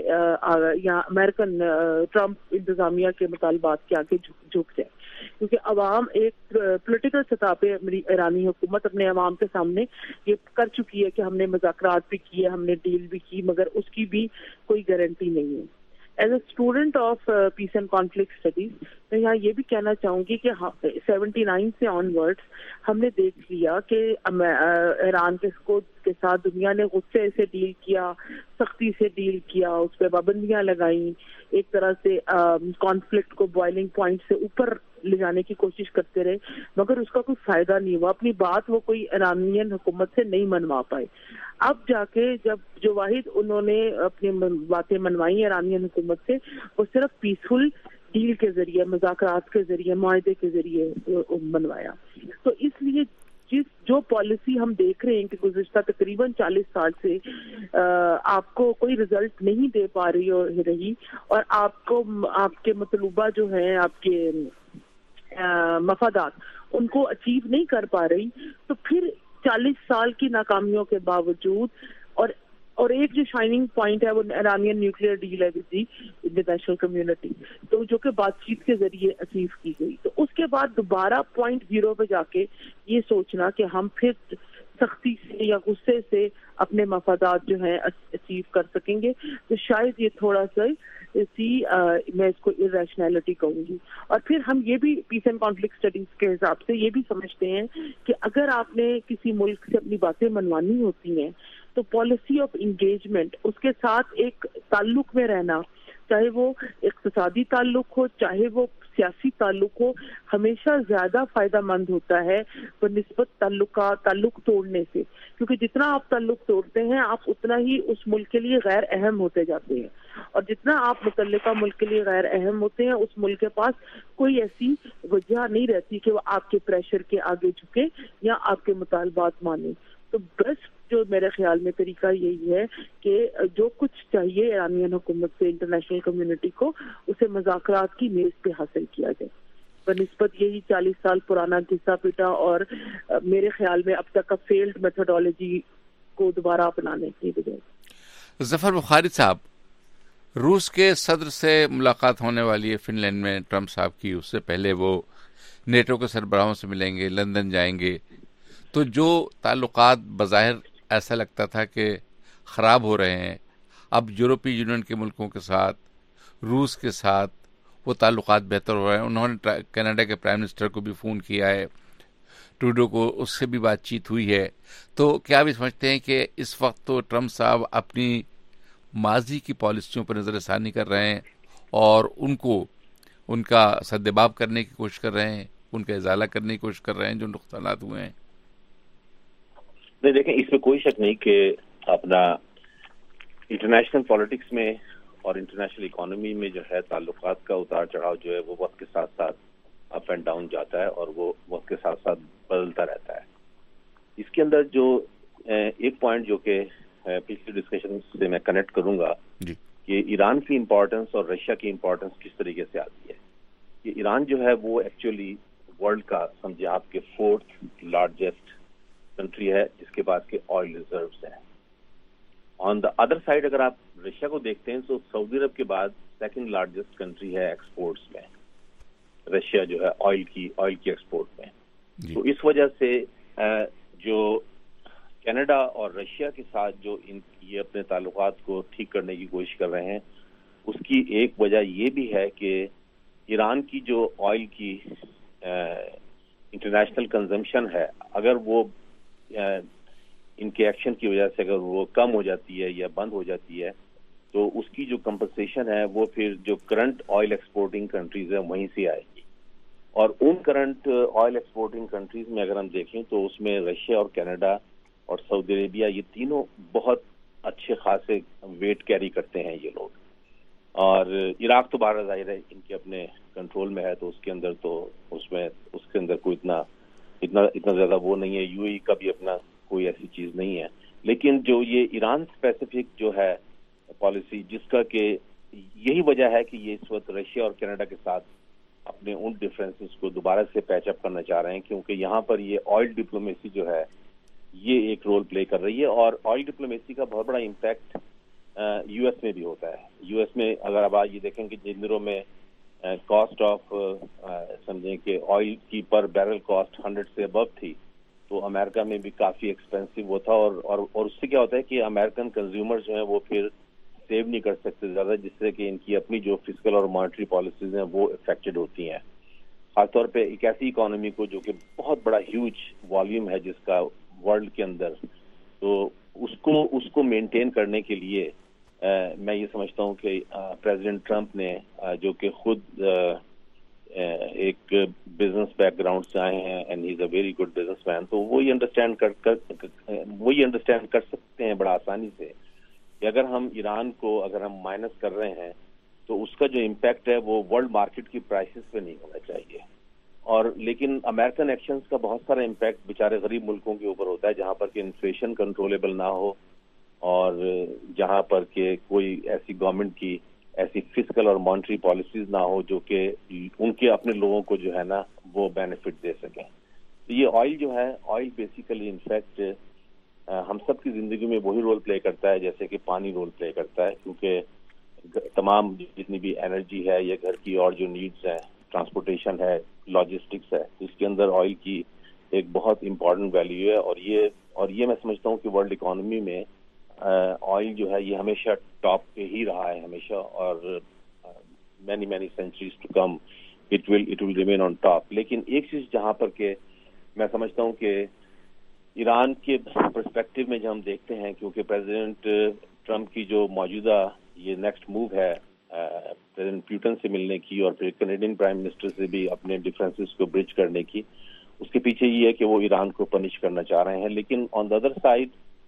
یا امریکن ٹرمپ انتظامیہ کے مطالبات کے آگے جھک جائے. کیونکہ عوام ایک پولیٹیکل سطح پہ ایرانی حکومت اپنے عوام کے سامنے یہ کر چکی ہے کہ ہم نے مذاکرات بھی کیے، ہم نے ڈیل بھی کی، مگر اس کی بھی کوئی گارنٹی نہیں ہے. As a student of peace and conflict studies میں یہاں یہ بھی کہنا چاہوں گی کہ سیونٹی نائن سے آن ورڈس ہم نے دیکھ لیا کہ ایران کے کے ساتھ دنیا نے غصے سے ڈیل کیا، سختی سے ڈیل کیا، اس پہ پابندیاں لگائیں، ایک طرح سے کانفلکٹ کو بوائلنگ پوائنٹ سے اوپر لے جانے کی کوشش کرتے رہے، مگر اس کا کوئی فائدہ نہیں ہوا. اپنی بات وہ کوئی ایرانین حکومت سے نہیں منوا پائے. اب جا کے جب جو واحد انہوں نے اپنی باتیں منوائی ایرانین حکومت سے، وہ صرف پیسفل ڈیل کے ذریعے، مذاکرات کے ذریعے، معاہدے کے ذریعے منوایا. تو اس لیے جس جو پالیسی ہم دیکھ رہے ہیں کہ گزشتہ تقریباً چالیس سال سے آپ کو کوئی رزلٹ نہیں دے پا رہی رہی اور آپ کو آپ کے مطلوبہ جو ہیں آپ کے مفادات ان کو اچیو نہیں کر پا رہی، تو پھر چالیس سال کی ناکامیوں کے باوجود اور اور ایک جو شائننگ پوائنٹ ہے وہ ایرانین نیوکلیئر ڈیل ہے ود دی انٹرنیشنل کمیونٹی، تو جو کہ بات چیت کے ذریعے اچیو کی گئی. تو اس کے بعد دوبارہ پوائنٹ زیرو پہ جا کے یہ سوچنا کہ ہم پھر سختی سے یا غصے سے اپنے مفادات جو ہیں اچیو کر سکیں گے، تو شاید یہ تھوڑا سا سی میں اس کو ارریشنلٹی کہوں گی. اور پھر ہم یہ بھی پیس اینڈ کانفلکٹ اسٹڈیز کے حساب سے یہ بھی سمجھتے ہیں کہ اگر آپ نے کسی ملک سے اپنی باتیں منوانی ہوتی ہیں تو پالیسی آف انگیجمنٹ، اس کے ساتھ ایک تعلق میں رہنا، چاہے وہ اقتصادی تعلق ہو چاہے وہ سیاسی تعلق ہو، ہمیشہ زیادہ فائدہ مند ہوتا ہے بنسبت تعلقات تعلق توڑنے سے. کیونکہ جتنا آپ تعلق توڑتے ہیں آپ اتنا ہی اس ملک کے لیے غیر اہم ہوتے جاتے ہیں، اور جتنا آپ متعلقہ ملک کے لیے غیر اہم ہوتے ہیں اس ملک کے پاس کوئی ایسی وجہ نہیں رہتی کہ وہ آپ کے پریشر کے آگے جھکے یا آپ کے مطالبات مانے. تو بیسٹ جو میرے خیال میں طریقہ یہی ہے کہ جو کچھ چاہیے ایرانین حکومت سے انٹرنیشنل کمیونٹی کو، اسے مذاکرات کی میز پہ حاصل کیا جائے بنسبت یہی چالیس سال پرانا گھسا پیٹا اور میرے خیال میں اب تک کا فیلڈ میتھڈالوجی کو دوبارہ اپنانے کی بجائے. ظفر بخاری صاحب، روس کے صدر سے ملاقات ہونے والی ہے فن لینڈ میں ٹرمپ صاحب کی، اس سے پہلے وہ نیٹو کے سربراہوں سے ملیں گے، لندن جائیں گے. تو جو تعلقات بظاہر ایسا لگتا تھا کہ خراب ہو رہے ہیں، اب یورپی یونین کے ملکوں کے ساتھ، روس کے ساتھ وہ تعلقات بہتر ہو رہے ہیں. انہوں نے کینیڈا کے پرائم منسٹر کو بھی فون کیا ہے، ٹروڈو کو، اس سے بھی بات چیت ہوئی ہے. تو کیا بھی سمجھتے ہیں کہ اس وقت تو ٹرمپ صاحب اپنی ماضی کی پالیسیوں پر نظر ثانی کر رہے ہیں اور ان کو ان کا سدباب کرنے کی کوشش کر رہے ہیں، ان کا ازالہ کرنے کی کوشش کر رہے ہیں جو نقصانات ہوئے ہیں؟ نہیں، دیکھیں اس میں کوئی شک نہیں کہ اپنا انٹرنیشنل پالیٹکس میں اور انٹرنیشنل اکانومی میں جو ہے تعلقات کا اتار چڑھاؤ جو ہے وہ وقت کے ساتھ ساتھ اپ اینڈ ڈاؤن جاتا ہے اور وہ وقت کے ساتھ ساتھ بدلتا رہتا ہے. اس کے اندر جو ایک پوائنٹ جو کہ پچھلی ڈسکشن سے میں کنیکٹ کروں گا جی کہ ایران کی امپورٹنس اور رشیا کی امپورٹنس کس طریقے سے آتی ہے. کہ ایران جو ہے وہ ایکچولی ورلڈ کا سمجھے آپ کے فورتھ لارجسٹ کنٹری ہے جس کے پاس کے آئل ریزروز ہیں. آن دا ادر سائڈ اگر آپ رشیا کو دیکھتے ہیں تو سعودی عرب کے بعد سیکنڈ لارجسٹ کنٹری ہے ایکسپورٹس میں. رشیا جو ہے آئل کی آئل کی ایکسپورٹ میں. تو اس وجہ سے جو کینیڈا اور رشیا کے ساتھ جو ان یہ اپنے تعلقات کو ٹھیک کرنے کی کوشش کر رہے ہیں اس کی ایک وجہ یہ بھی ہے کہ ایران کی جو آئل کی انٹرنیشنل کنزمپشن ہے اگر وہ ان کے ایکشن کی وجہ سے اگر وہ کم ہو جاتی ہے یا بند ہو جاتی ہے تو اس کی جو کمپنسیشن ہے وہ پھر جو کرنٹ آئل ایکسپورٹنگ کنٹریز ہیں وہیں سے آئے گی. اور ان کرنٹ آئل ایکسپورٹنگ کنٹریز میں اگر ہم دیکھیں تو اس میں رشیا اور کینیڈا اور سعودی عربیہ یہ تینوں بہت اچھے خاصے ویٹ کیری کرتے ہیں یہ لوگ. اور عراق تو بہر ظاہر ہے ان کے اپنے کنٹرول میں ہے تو اس کے اندر تو اس میں اس کے اندر کوئی اتنا اتنا اتنا زیادہ وہ نہیں ہے. یو اے ای کا بھی اپنا کوئی ایسی چیز نہیں ہے. لیکن جو یہ ایران اسپیسیفک جو ہے پالیسی جس کا کہ یہی وجہ ہے کہ یہ اس وقت رشیا اور کینیڈا کے ساتھ اپنے ان ڈفرینسز کو دوبارہ سے پیچ اپ کرنا چاہ رہے ہیں کیونکہ یہاں پر یہ آئل ڈپلومیسی جو ہے یہ ایک رول پلے کر رہی ہے. اور آئل ڈپلومیسی کا بہت بڑا امپیکٹ یو ایس میں بھی ہوتا ہے. یو ایس میں اگر آپ آج یہ دیکھیں کہ جن دنوں میں کاسٹ آف سمجھیں کہ آئل کی پر بیرل کاسٹ ہنڈریڈ سے ابو تھی تو امریکہ میں بھی کافی ایکسپینسو وہ تھا. اور اور اور اس سے کیا ہوتا ہے کہ امریکن کنزیومر جو ہیں وہ پھر سیو نہیں کر سکتے زیادہ جس سے کہ ان کی اپنی جو فزیکل اور مانیٹری پالیسیز ہیں وہ افیکٹڈ ہوتی ہیں. خاص طور پہ ایک ایسی اکانومی کو جو کہ بہت بڑا ہیوج والیوم ہے جس کا ورلڈ کے اندر تو اس کو اس کو مینٹین کرنے کے لیے میں یہ سمجھتا ہوں کہ پریزیڈنٹ ٹرمپ نے جو کہ خود ایک بزنس بیک گراؤنڈ سے آئے ہیں and he is a very good businessman تو وہی انڈرسٹینڈ کر وہی انڈرسٹینڈ کر سکتے ہیں بڑا آسانی سے کہ اگر ہم ایران کو اگر ہم مائنس کر رہے ہیں تو اس کا جو امپیکٹ ہے وہ ورلڈ مارکیٹ کی پرائسز پہ نہیں ہونا چاہیے. اور لیکن امریکن ایکشنز کا بہت سارا امپیکٹ بیچارے غریب ملکوں کے اوپر ہوتا ہے جہاں پر کہ انفلیشن کنٹرولیبل نہ ہو اور جہاں پر کہ کوئی ایسی گورنمنٹ کی ایسی فزیکل اور مانیٹری پالیسیز نہ ہو جو کہ ان کے اپنے لوگوں کو جو ہے نا وہ بینیفٹ دے سکیں. تو یہ آئل جو ہے آئل بیسیکلی انفیکٹ ہم سب کی زندگی میں وہی رول پلے کرتا ہے جیسے کہ پانی رول پلے کرتا ہے کیونکہ تمام جتنی بھی انرجی ہے یا گھر کی اور جو نیڈز ہیں ٹرانسپورٹیشن ہے لاجسٹکس ہے اس کے اندر آئل کی ایک بہت امپورٹنٹ ویلیو ہے. اور یہ اور یہ میں سمجھتا ہوں کہ ورلڈ اکانومی میں آئل جو ہے یہ ہمیشہ ٹاپ پہ ہی رہا ہے ہمیشہ اور many many centuries to come it will it will remain on top. لیکن ایک چیز جہاں پر کہ میں سمجھتا ہوں کہ ایران کے پرسپیکٹو میں جب ہم دیکھتے ہیں کیونکہ پریزیڈنٹ ٹرمپ کی جو موجودہ یہ نیکسٹ موو ہے پریزیڈنٹ پیوٹن سے ملنے کی اور پھر کینیڈین پرائم منسٹر سے بھی اپنے ڈفرینسز کو برج کرنے کی اس کے پیچھے یہ ہے کہ وہ ایران کو پنش کرنا چاہ رہے ہیں. لیکن آن دا ادر سائڈ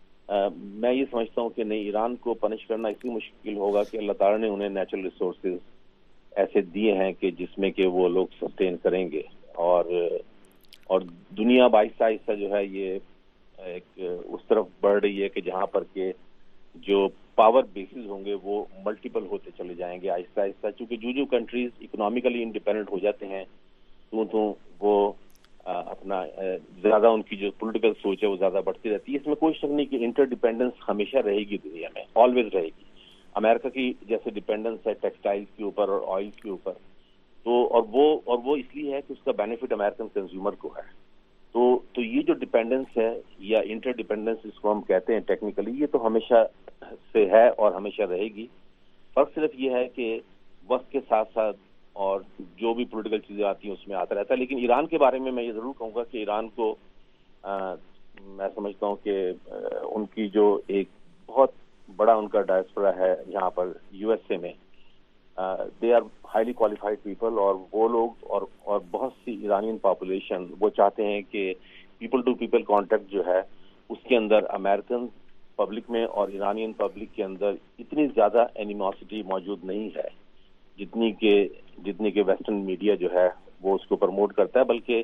میں یہ سمجھتا ہوں کہ نہیں ایران کو پنش کرنا اس لیے مشکل ہوگا کہ اللہ تعالیٰ نے انہیں نیچرل ریسورسز ایسے دیے ہیں کہ جس میں کہ وہ لوگ سسٹین کریں گے اور اور دنیا آہستہ آہستہ جو ہے یہ ایک اس طرف بڑھ رہی ہے کہ جہاں پر کہ جو پاور بیسز ہوں گے وہ ملٹیپل ہوتے چلے جائیں گے آہستہ آہستہ چونکہ جو جو کنٹریز اکنامیکلی انڈیپینڈنٹ ہو جاتے ہیں تو تو وہ اپنا زیادہ ان کی جو پولیٹیکل سوچ ہے وہ زیادہ بڑھتی رہتی ہے. اس میں کوئی شک نہیں کہ انٹر ڈیپینڈنس ہمیشہ رہے گی دنیا میں آلویز رہے گی. امریکہ کی جیسے ڈیپینڈنس ہے ٹیکسٹائل کے اوپر اور آئل کے اوپر تو اور وہ اور وہ اس لیے ہے کہ اس کا بینیفٹ امریکن کنزیومر کو ہے. تو تو یہ جو ڈیپینڈنس ہے یا انٹر ڈیپینڈنس اس کو ہم کہتے ہیں ٹیکنیکلی یہ تو ہمیشہ سے ہے اور ہمیشہ رہے گی. فرق صرف یہ ہے کہ وقت کے ساتھ ساتھ اور جو بھی پولیٹیکل چیزیں آتی ہیں اس میں آتا رہتا ہے. لیکن ایران کے بارے میں میں یہ ضرور کہوں گا کہ ایران کو آ, میں سمجھتا ہوں کہ آ, ان کی جو ایک بہت بڑا ان کا ڈائسپورا ہے یہاں پر یو ایس اے میں they are highly qualified people اور وہ لوگ اور اور بہت سی ایرانین پاپولیشن وہ چاہتے ہیں کہ پیپل ٹو پیپل کانٹیکٹ جو ہے اس کے اندر امریکن پبلک میں اور ایرانین پبلک کے اندر اتنی زیادہ اینیموسٹی موجود نہیں ہے جتنی کہ جتنی کہ ویسٹرن میڈیا جو ہے وہ اس کو پروموٹ کرتا ہے. بلکہ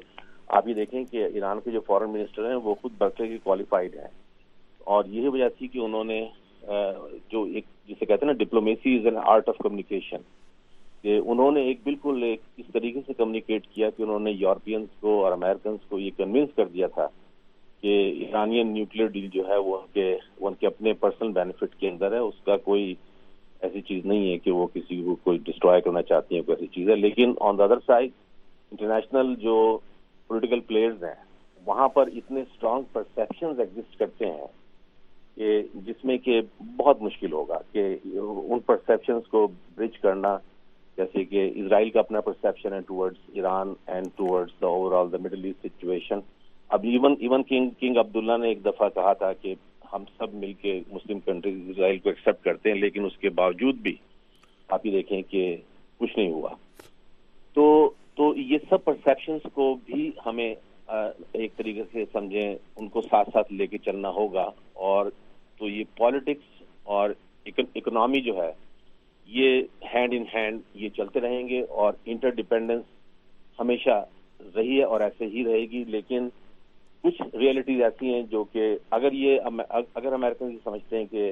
آپ یہ دیکھیں کہ ایران کے جو فارن منسٹر ہیں وہ خود برکلے کے کوالیفائڈ ہیں، اور یہی وجہ تھی کہ انہوں نے جو ایک جسے کہتے ہیں نا diplomacy is an art of communication, کہ انہوں نے ایک بالکل ایک اس طریقے سے کمیونیکیٹ کیا کہ انہوں نے یورپینس کو اور امریکنس کو یہ کنونس کر دیا تھا کہ ایرانین نیوکلیر ڈیل جو ہے وہ ان کے ان کے اپنے پرسنل بینیفٹ کے اندر ہے، اس کا کوئی ایسی چیز نہیں ہے کہ وہ کسی کو کوئی ڈسٹروائے کرنا چاہتی ہیں، کوئی ایسی چیز ہے. لیکن on the other side international جو پولیٹیکل پلیئرز ہیں وہاں پر اتنے اسٹرانگ پرسیپشنز ایگزسٹ کرتے ہیں کہ جس میں کہ بہت مشکل ہوگا کہ ان پرسیپشنز کو برج کرنا، جیسے کہ اسرائیل کا اپنا پرسیپشن ہے towards Iran and towards the overall the Middle East situation. اب even even king king Abdullah نے ایک دفعہ کہا تھا کہ ہم سب مل کے مسلم کنٹریز اسرائیل کو ایکسیپٹ کرتے ہیں، لیکن اس کے باوجود بھی آپ یہ دیکھیں کہ کچھ نہیں ہوا. تو تو یہ سب پرسیپشنز کو بھی ہمیں ایک طریقے سے سمجھیں ان کو ساتھ ساتھ لے کے چلنا ہوگا. اور تو یہ پالیٹکس اور اکنامی جو ہے یہ ہینڈ ان ہینڈ یہ چلتے رہیں گے، اور انٹر ڈیپینڈنس ہمیشہ رہی ہے اور ایسے ہی رہے گی. لیکن کچھ ریئلٹیز ایسی ہیں جو کہ اگر یہ اگر امریکن سمجھتے ہیں کہ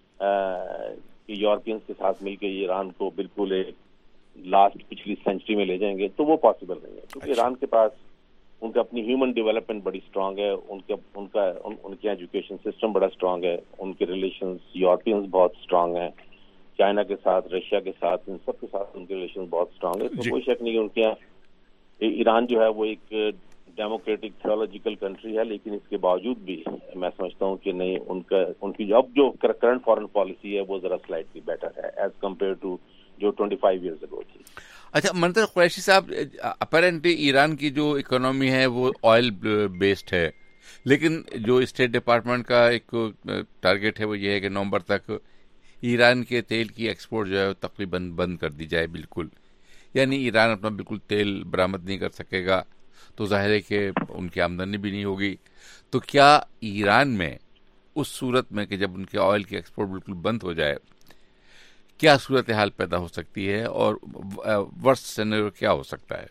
یورپینس کے ساتھ مل کے ایران کو بالکل ایک لاسٹ پچھلی سینچری میں لے جائیں گے تو وہ پاسبل نہیں ہے، کیونکہ ایران کے پاس ان کا اپنی ہیومن ڈیولپمنٹ بڑی اسٹرانگ ہے، ان کا ان کا ان کے ایجوکیشن سسٹم بڑا اسٹرانگ ہے، ان کے ریلیشنز یورپینس بہت اسٹرانگ ہیں، چائنا کے ساتھ، رشیا کے ساتھ، ان سب کے ساتھ ان کے ریلیشن بہت اسٹرانگ ہے. تو کوئی شک نہیں کہ ان کے یہاں ایران جو ہے وہ ایک ڈیموکریٹک تھیولوجیکل کنٹری ہے، لیکن اس کے باوجود بھی میں سمجھتا ہوں کہ نہیں، ان کا ان کی جو اب جو کرنٹ فارن پالیسی ہے وہ ذرا سلائٹلی بیٹر ہے ایز کمپیئر ٹو جو ٹوئنٹی فائیو ایئرز اگو تھی. اچھا منتظر قریشی صاحب، اپیرنٹلی ایران کی جو اکنامی ہے وہ آئل بیسڈ ہے، لیکن جو اسٹیٹ ڈپارٹمنٹ کا ایک ٹارگیٹ ہے وہ یہ ہے کہ نومبر تک ایران کے تیل کی ایکسپورٹ جو ہے تقریباً بند کر دی جائے بالکل، یعنی ایران اپنا بالکل تیل برآمد نہیں کر سکے گا، تو ظاہر ہے کہ ان کی آمدنی بھی نہیں ہوگی. تو کیا ایران میں اس صورت میں کہ جب ان کے آئل کی ایکسپورٹ بالکل بند ہو جائے کیا صورتحال پیدا ہو سکتی ہے اور ورسٹ سینیریو کیا ہو سکتا ہے؟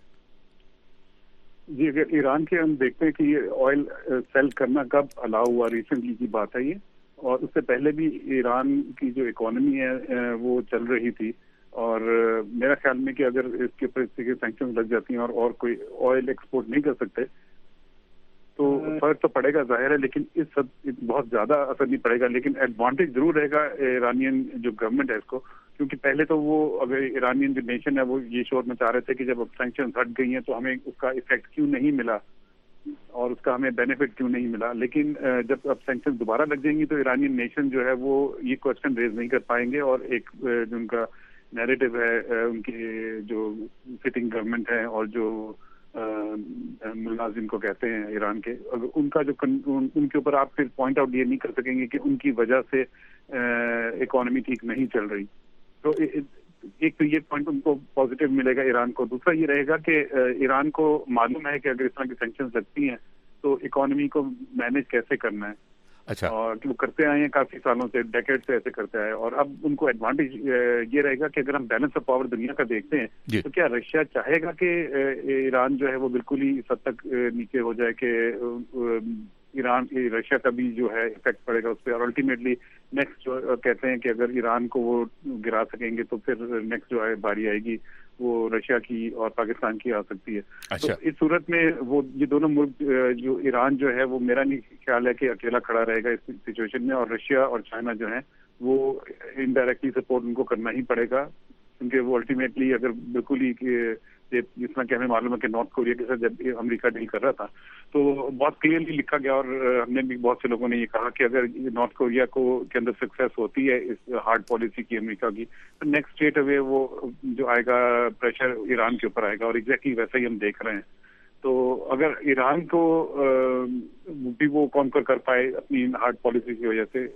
جی اگر ایران کے ہم دیکھتے ہیں کہ یہ آئل سیل کرنا کب الاؤ ہوا، ریسنٹلی کی بات ہے یہ، اور اس سے پہلے بھی ایران کی جو اکانومی ہے وہ چل رہی تھی، اور میرا خیال میں کہ اگر اس کے اوپر اس طرح کے سینکشن لگ جاتی ہیں اور اور کوئی آئل ایکسپورٹ نہیں کر سکتے تو فرق تو پڑے گا ظاہر ہے، لیکن اس سب بہت زیادہ اثر نہیں پڑے گا. لیکن ایڈوانٹیج ضرور رہے گا ایرانین جو گورنمنٹ ہے اس کو، کیونکہ پہلے تو وہ اگر ایرانین جو نیشن ہے وہ یہ شور مچا رہے تھے کہ جب اب سینکشن ہٹ گئی ہیں تو ہمیں اس کا افیکٹ کیوں نہیں ملا اور اس کا ہمیں بینیفٹ کیوں نہیں ملا. لیکن جب اب سینکشن دوبارہ لگ جائیں گی تو ایرانین نیشن جو ہے وہ یہ کوشچن ریز نہیں کر پائیں گے، اور ایک جو ان کا نیریٹو ہے ان کی جو سٹنگ گورنمنٹ ہے اور جو ملازم کو کہتے ہیں ایران کے، ان کا جو ان کے اوپر آپ پھر پوائنٹ آؤٹ یہ نہیں کر سکیں گے کہ ان کی وجہ سے اکانومی ٹھیک نہیں چل رہی. تو ایک تو یہ پوائنٹ ان کو پازیٹیو ملے گا ایران کو. دوسرا یہ رہے گا کہ ایران کو معلوم ہے کہ اگر اس طرح کی سینکشنز لگتی ہیں تو اکانومی کو مینیج کیسے کرنا ہے. اچھا. اور وہ کرتے آئے ہیں کافی سالوں سے، ڈیکیڈ سے ایسے کرتے آئے، اور اب ان کو ایڈوانٹیج یہ رہے گا کہ اگر ہم بیلنس آف پاور دنیا کا دیکھتے ہیں جی. تو کیا رشیا چاہے گا کہ ایران جو ہے وہ بالکل ہی اس حد تک نیچے ہو جائے کہ ایران رشیا کا بھی جو ہے افیکٹ پڑے گا اس پہ، اور الٹیمیٹلی نیکسٹ جو کہتے ہیں کہ اگر ایران کو وہ گرا سکیں گے تو پھر نیکسٹ جو ہے باری آئے گی وہ رشیا کی اور پاکستان کی آ سکتی ہے. اچھا. تو اس صورت میں وہ یہ دونوں ملک جو ایران جو ہے وہ میرا نہیں خیال ہے کہ اکیلا کھڑا رہے گا اس سچویشن میں، اور رشیا اور چائنا جو ہیں وہ انڈائریکٹلی سپورٹ ان کو کرنا ہی پڑے گا، کیونکہ وہ الٹیمیٹلی اگر بالکل ہی جس طرح کہ ہمیں معلوم ہے کہ نارتھ کوریا کے ساتھ جب امریکہ ڈیل کر رہا تھا تو بہت کلیئرلی لکھا گیا، اور ہم نے بھی بہت سے لوگوں نے یہ کہا کہ اگر نارتھ کوریا کو کے اندر سکسیس ہوتی ہے اس ہارڈ پالیسی کی امریکہ کی تو نیکسٹ اسٹیٹ اوے وہ جو آئے گا پریشر ایران کے اوپر آئے گا، اور ایگزیکٹلی ویسا ہی ہم دیکھ رہے ہیں. تو اگر ایران کو بھی وہ کانکر کر پائے اپنی ہارڈ پالیسی کی وجہ سے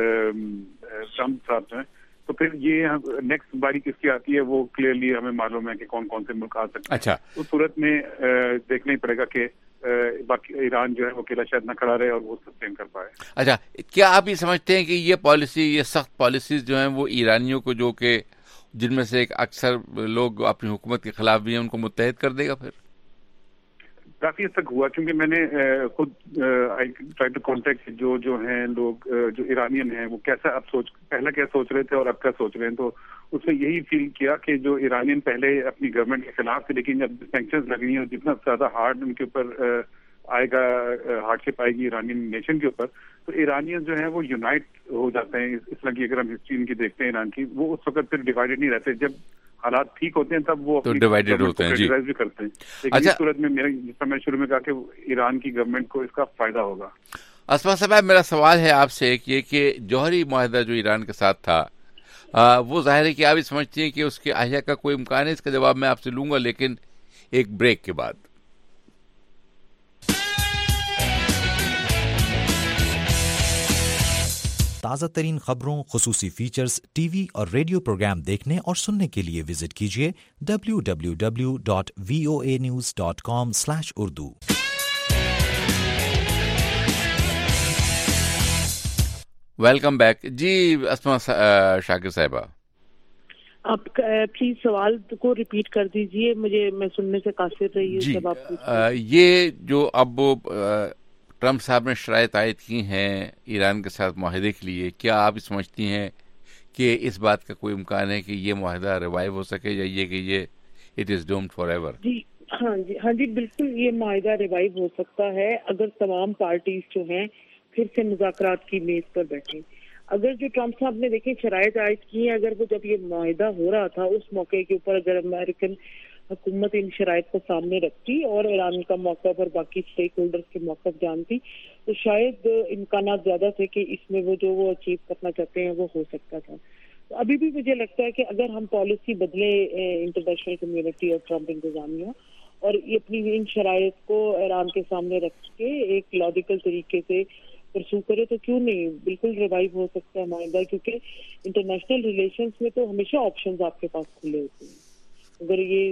ٹرمپ صاحب جو ہیں، تو پھر یہ نیکسٹ باری کس کی آتی ہے وہ کلیئرلی ہمیں معلوم ہے کہ کون کون سے ملک آ سکتے ہیں. اچھا. اس صورت میں دیکھنا ہی پڑے گا کہ باقی ایران جو ہے وہ اکیلا شاید نہ کھڑا رہے اور وہ سسٹین کر پائے. اچھا، کیا آپ یہ سمجھتے ہیں کہ یہ پالیسی، یہ سخت پالیسیز جو ہیں وہ ایرانیوں کو، جو کہ جن میں سے ایک اکثر لوگ اپنی حکومت کے خلاف بھی ہیں، ان کو متحد کر دے گا؟ پھر کافی حد تک ہوا، کیونکہ میں نے خود آئی ٹرائی ٹو کانٹیکٹ جو جو ہیں لوگ جو ایرانین ہیں وہ کیسا اب سوچ پہلے کیا سوچ رہے تھے اور اب کیا سوچ رہے ہیں. تو اس میں یہی فیل کیا کہ جو ایرانین پہلے اپنی گورنمنٹ کے خلاف تھے، لیکن جب سینکشنز لگ رہی ہیں اور جتنا زیادہ ہارڈ ان کے اوپر آئے گا، ہارڈ شپ آئے گی ایرانین نیشن کے اوپر، تو ایرانین جو ہیں وہ یونائٹ ہو جاتے ہیں. اس طرح کی اگر ہم ہسٹری ان کی دیکھتے ہیں ایران کی، وہ اس وقت پھر ڈیوائڈیڈ نہیں رہتے. جب حالات ٹھیک ہوتے ہیں تب وہ ڈیوائڈیڈ ہوتے ہیں جی بھی کرتے ہیں. لیکن اس صورت میں میرا جس طرح میں شروع میں کہا کہ ایران کی گورنمنٹ کو اس کا فائدہ ہوگا. اسما صاحب، میرا سوال ہے آپ سے یہ کہ جوہری معاہدہ جو ایران کے ساتھ تھا، آ, وہ ظاہر ہے کہ آپ سمجھتی ہیں کہ اس کے احیا کا کوئی امکان ہے؟ اس کا جواب میں آپ سے لوں گا لیکن ایک بریک کے بعد. تازہ ترین خبروں، خصوصی فیچرز، ٹی وی اور ریڈیو پروگرام دیکھنے اور سننے کے لیے وزٹ کیجیے W W W dot V O A news dot com slash Urdu. Welcome back. جی اسما شاکر صاحبہ، آپ پلیز سوال کو ریپیٹ کر دیجئے، مجھے میں سننے سے قاصر رہی جی. جب آپ یہ جو اب ٹرمپ صاحب نے شرائط عائد کی ہیں ایران کے ساتھ معاہدے کے لیے، کیا آپ سمجھتی ہیں کہ اس بات کا کوئی امکان ہے کہ یہ معاہدہ ریوائیو ہو سکے، یا یہ کہ یہ it is doomed forever? جی ہاں جی ہاں جی بالکل یہ معاہدہ ریوائیو ہو سکتا ہے اگر تمام پارٹیز جو ہیں پھر سے مذاکرات کی میز پر بیٹھیں. اگر جو ٹرمپ صاحب نے دیکھیں شرائط عائد کی ہیں، اگر وہ جب یہ معاہدہ ہو رہا تھا اس موقع کے اوپر اگر امریکن حکومت ان شرائط کو سامنے رکھتی اور ایران کا موقف اور باقی اسٹیک ہولڈرز کے موقف جانتی، تو شاید امکانات زیادہ تھے کہ اس میں وہ جو وہ اچیو کرنا چاہتے ہیں وہ ہو سکتا تھا. ابھی بھی مجھے لگتا ہے کہ اگر ہم پالیسی بدلے انٹرنیشنل کمیونٹی اور ٹرمپ انتظامیہ اور یہ اپنی ان شرائط کو ایران کے سامنے رکھ کے ایک لاجیکل طریقے سے پرسو کرے تو کیوں نہیں، بالکل ریوائیو ہو سکتا ہے معاہدہ. کیونکہ انٹرنیشنل ریلیشنز میں تو ہمیشہ آپشنز آپ کے پاس کھلے ہوتے ہیں. اگر یہ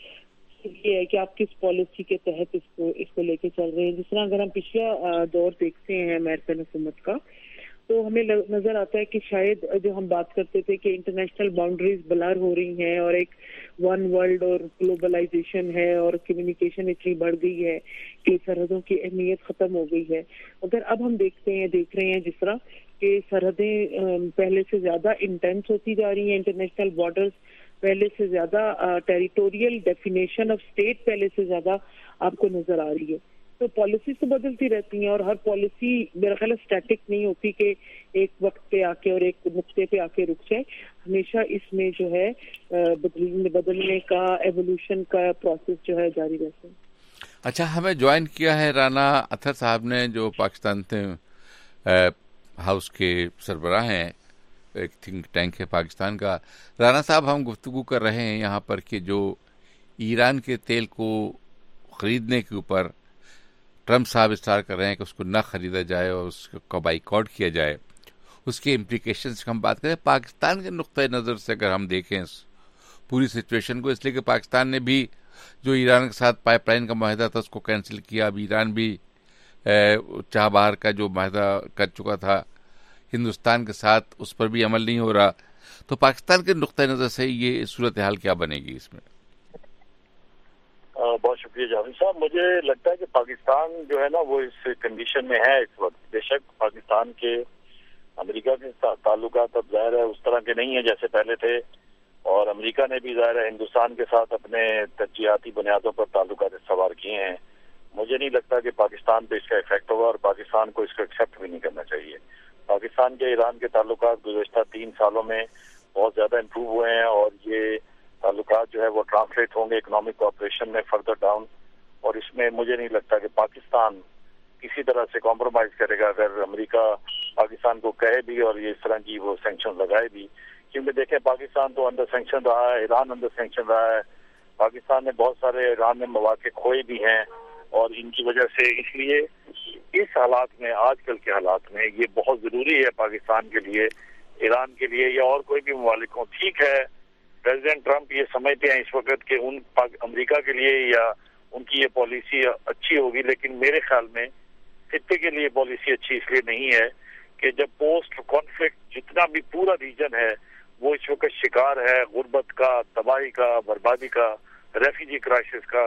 یہ ہے کہ آپ کس پالیسی کے تحت اس کو اس کو لے کے چل رہے ہیں. جس طرح اگر ہم پچھلا دور دیکھتے ہیں امریکن حکومت کا، تو ہمیں نظر آتا ہے کہ شاید جو ہم بات کرتے تھے کہ انٹرنیشنل باؤنڈریز بلر ہو رہی ہیں اور ایک ون ورلڈ اور گلوبلائزیشن ہے اور کمیونیکیشن اتنی بڑھ گئی ہے کہ سرحدوں کی اہمیت ختم ہو گئی ہے. اگر اب ہم دیکھتے ہیں دیکھ رہے ہیں جس طرح کہ سرحدیں پہلے سے زیادہ انٹینس ہوتی جا رہی ہیں، انٹرنیشنل بارڈرز پہلے سے زیادہ، ٹیریٹوریل ڈیفینیشن آف اسٹیٹ پہلے سے زیادہ آپ کو نظر آ رہی ہے. تو پالیسی تو بدلتی رہتی ہیں اور ہر پالیسی میرا خیال اسٹیٹک نہیں ہوتی کہ ایک وقت پہ آ کے اور ایک نقطے پہ آ کے رک جائے. ہمیشہ اس میں جو ہے بدلنے کا ایوولوشن کا پروسیس جو ہے جاری رہتا ہے. اچھا، ہمیں جوائن کیا ہے رانا اطہر صاحب نے، جو پاکستان ہاؤس کے سربراہ ہیں، ایک تھنک ٹینک ہے پاکستان کا. رانا صاحب، ہم گفتگو کر رہے ہیں یہاں پر کہ جو ایران کے تیل کو خریدنے کے اوپر ٹرمپ صاحب اسٹار کر رہے ہیں کہ اس کو نہ خریدا جائے اور اس کا بائیکاٹ کیا جائے، اس کے امپلیکیشنز کی ہم بات کریں. پاکستان کے نقطۂ نظر سے اگر ہم دیکھیں پوری سچویشن کو، اس لیے کہ پاکستان نے بھی جو ایران کے ساتھ پائپ لائن کا معاہدہ تھا اس کو کینسل کیا. اب ایران بھی چاہ بہار کا جو معاہدہ کر چکا تھا ہندوستان کے ساتھ، اس پر بھی عمل نہیں ہو رہا. تو پاکستان کے نقطۂ نظر سے یہ صورتحال کیا بنے گی اس میں؟ بہت شکریہ جاوید صاحب. مجھے لگتا ہے کہ پاکستان جو ہے نا وہ اس کنڈیشن میں ہے اس وقت. بے شک پاکستان کے امریکہ کے ساتھ تعلقات اب ظاہر ہے اس طرح کے نہیں ہیں جیسے پہلے تھے، اور امریکہ نے بھی ظاہر ہے ہندوستان کے ساتھ اپنے ترجیحاتی بنیادوں پر تعلقات استوار کیے ہیں. مجھے نہیں لگتا کہ پاکستان پہ اس کا افیکٹ ہوگا اور پاکستان کو اس کو ایکسیپٹ بھی نہیں کرنا چاہیے. پاکستان کے ایران کے تعلقات گزشتہ تین سالوں میں بہت زیادہ امپروو ہوئے ہیں اور یہ تعلقات جو ہے وہ ٹرانسلیٹ ہوں گے اکنامک کوآپریشن میں فردر ڈاؤن. اور اس میں مجھے نہیں لگتا کہ پاکستان کسی طرح سے کمپرومائز کرے گا اگر امریکہ پاکستان کو کہے بھی اور یہ اس طرح کی وہ سینکشن لگائے بھی. کیونکہ دیکھیں پاکستان تو انڈر سینکشن رہا ہے، ایران انڈر سینکشن رہا ہے. پاکستان نے بہت سارے ایران میں مواقع کھوئے بھی ہیں اور ان کی وجہ سے اس لیے اس حالات میں، آج کل کے حالات میں یہ بہت ضروری ہے پاکستان کے لیے، ایران کے لیے یا اور کوئی بھی ممالک ہوں. ٹھیک ہے پریزیڈنٹ ٹرمپ یہ سمجھتے ہیں اس وقت کہ ان امریکہ کے لیے یا ان کی یہ پالیسی اچھی ہوگی، لیکن میرے خیال میں خطے کے لیے پالیسی اچھی اس لیے نہیں ہے کہ جب پوسٹ کانفلکٹ جتنا بھی پورا ریجن ہے وہ اس وقت شکار ہے غربت کا، تباہی کا، بربادی کا، ریفیوجی کرائسس کا،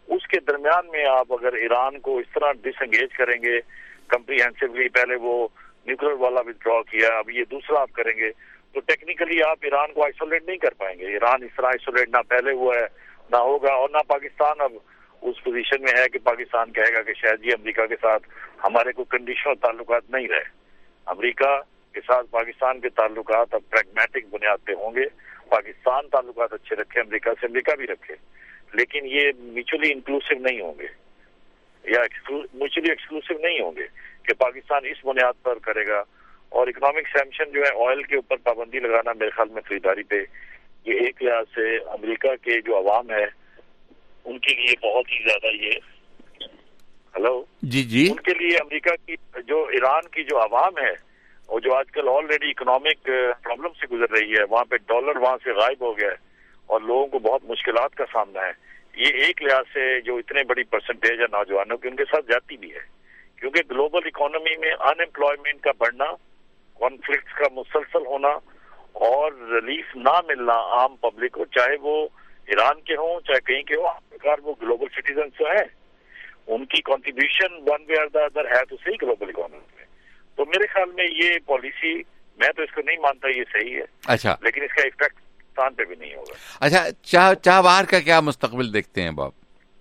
اس کے درمیان میں آپ اگر ایران کو اس طرح ڈس انگیج کریں گے کمپریہنسولی، پہلے وہ نیوکلیر والا ودرا کیا، اب یہ دوسرا آپ کریں گے، تو ٹیکنیکلی آپ ایران کو آئسولیٹ نہیں کر پائیں گے. ایران اس طرح آئسولیٹ نہ پہلے ہوا ہے نہ ہوگا، اور نہ پاکستان اب اس پوزیشن میں ہے کہ پاکستان کہے گا کہ شاید یہ امریکہ کے ساتھ ہمارے کوئی کنڈیشنل تعلقات نہیں رہے. امریکہ کے ساتھ پاکستان کے تعلقات اب پریگمیٹک بنیاد پہ ہوں گے. پاکستان تعلقات اچھے رکھے امریکہ سے، امریکہ بھی رکھے، لیکن یہ میوچلی انکلوسیو نہیں ہوں گے یا میوچلی ایکسکلوسیو نہیں ہوں گے کہ پاکستان اس بنیاد پر کرے گا. اور اکنامک سینکشن جو ہے آئل کے اوپر پابندی لگانا میرے خیال میں خریداری پہ، یہ ایک لحاظ سے امریکہ کے جو عوام ہے ان کے لیے بہت ہی زیادہ یہ ہلو جی جی ان کے لیے امریکہ کی جو ایران کی جو عوام ہے اور جو آج کل آلریڈی اکنامک پرابلم سے گزر رہی ہے، وہاں پہ ڈالر وہاں سے غائب ہو گیا ہے اور لوگوں کو بہت مشکلات کا سامنا ہے. یہ ایک لحاظ سے جو اتنے بڑی پرسنٹیج ہے نوجوانوں کی، ان کے ساتھ جاتی بھی ہے، کیونکہ گلوبل اکانومی میں ان امپلائمنٹ کا بڑھنا، کانفلکٹس کا مسلسل ہونا اور ریلیف نہ ملنا عام پبلک کو، چاہے وہ ایران کے ہوں چاہے کہیں کے ہوں، آخرکار وہ گلوبل سٹیزنز جو ہیں ان کی کنٹریبیوشن ون وے اور دا ادر ہے تو صحیح گلوبل اکانومی میں. تو میرے خیال میں یہ پالیسی، میں تو اس کو نہیں مانتا یہ صحیح ہے، اچھا لیکن اس کا افیکٹ پاکستان پہ بھی نہیں ہوگا. اچھا چاہ چاہ بہار کا کیا مستقبل دیکھتے ہیں باپ؟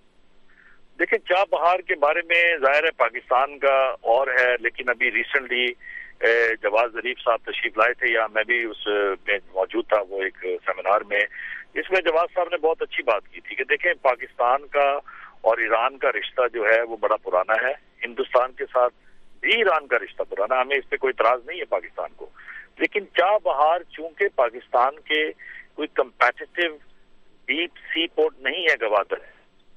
دیکھیں چاہ بہار کے بارے میں ظاہر ہے پاکستان کا اور ہے، لیکن ابھی ریسنٹلی جواز ظریف صاحب تشریف لائے تھے، یا میں بھی اس میں موجود تھا، وہ ایک سیمینار میں، اس میں جواز صاحب نے بہت اچھی بات کی تھی کہ دیکھیں پاکستان کا اور ایران کا رشتہ جو ہے وہ بڑا پرانا ہے، ہندوستان کے ساتھ بھی ایران کا رشتہ پرانا، ہمیں اس پہ کوئی اعتراض نہیں ہے پاکستان کو، لیکن چاہ بہار چونکہ پاکستان کے کوئی کمپیٹیٹو ڈیپ سی پورٹ نہیں ہے، گوادر ہے،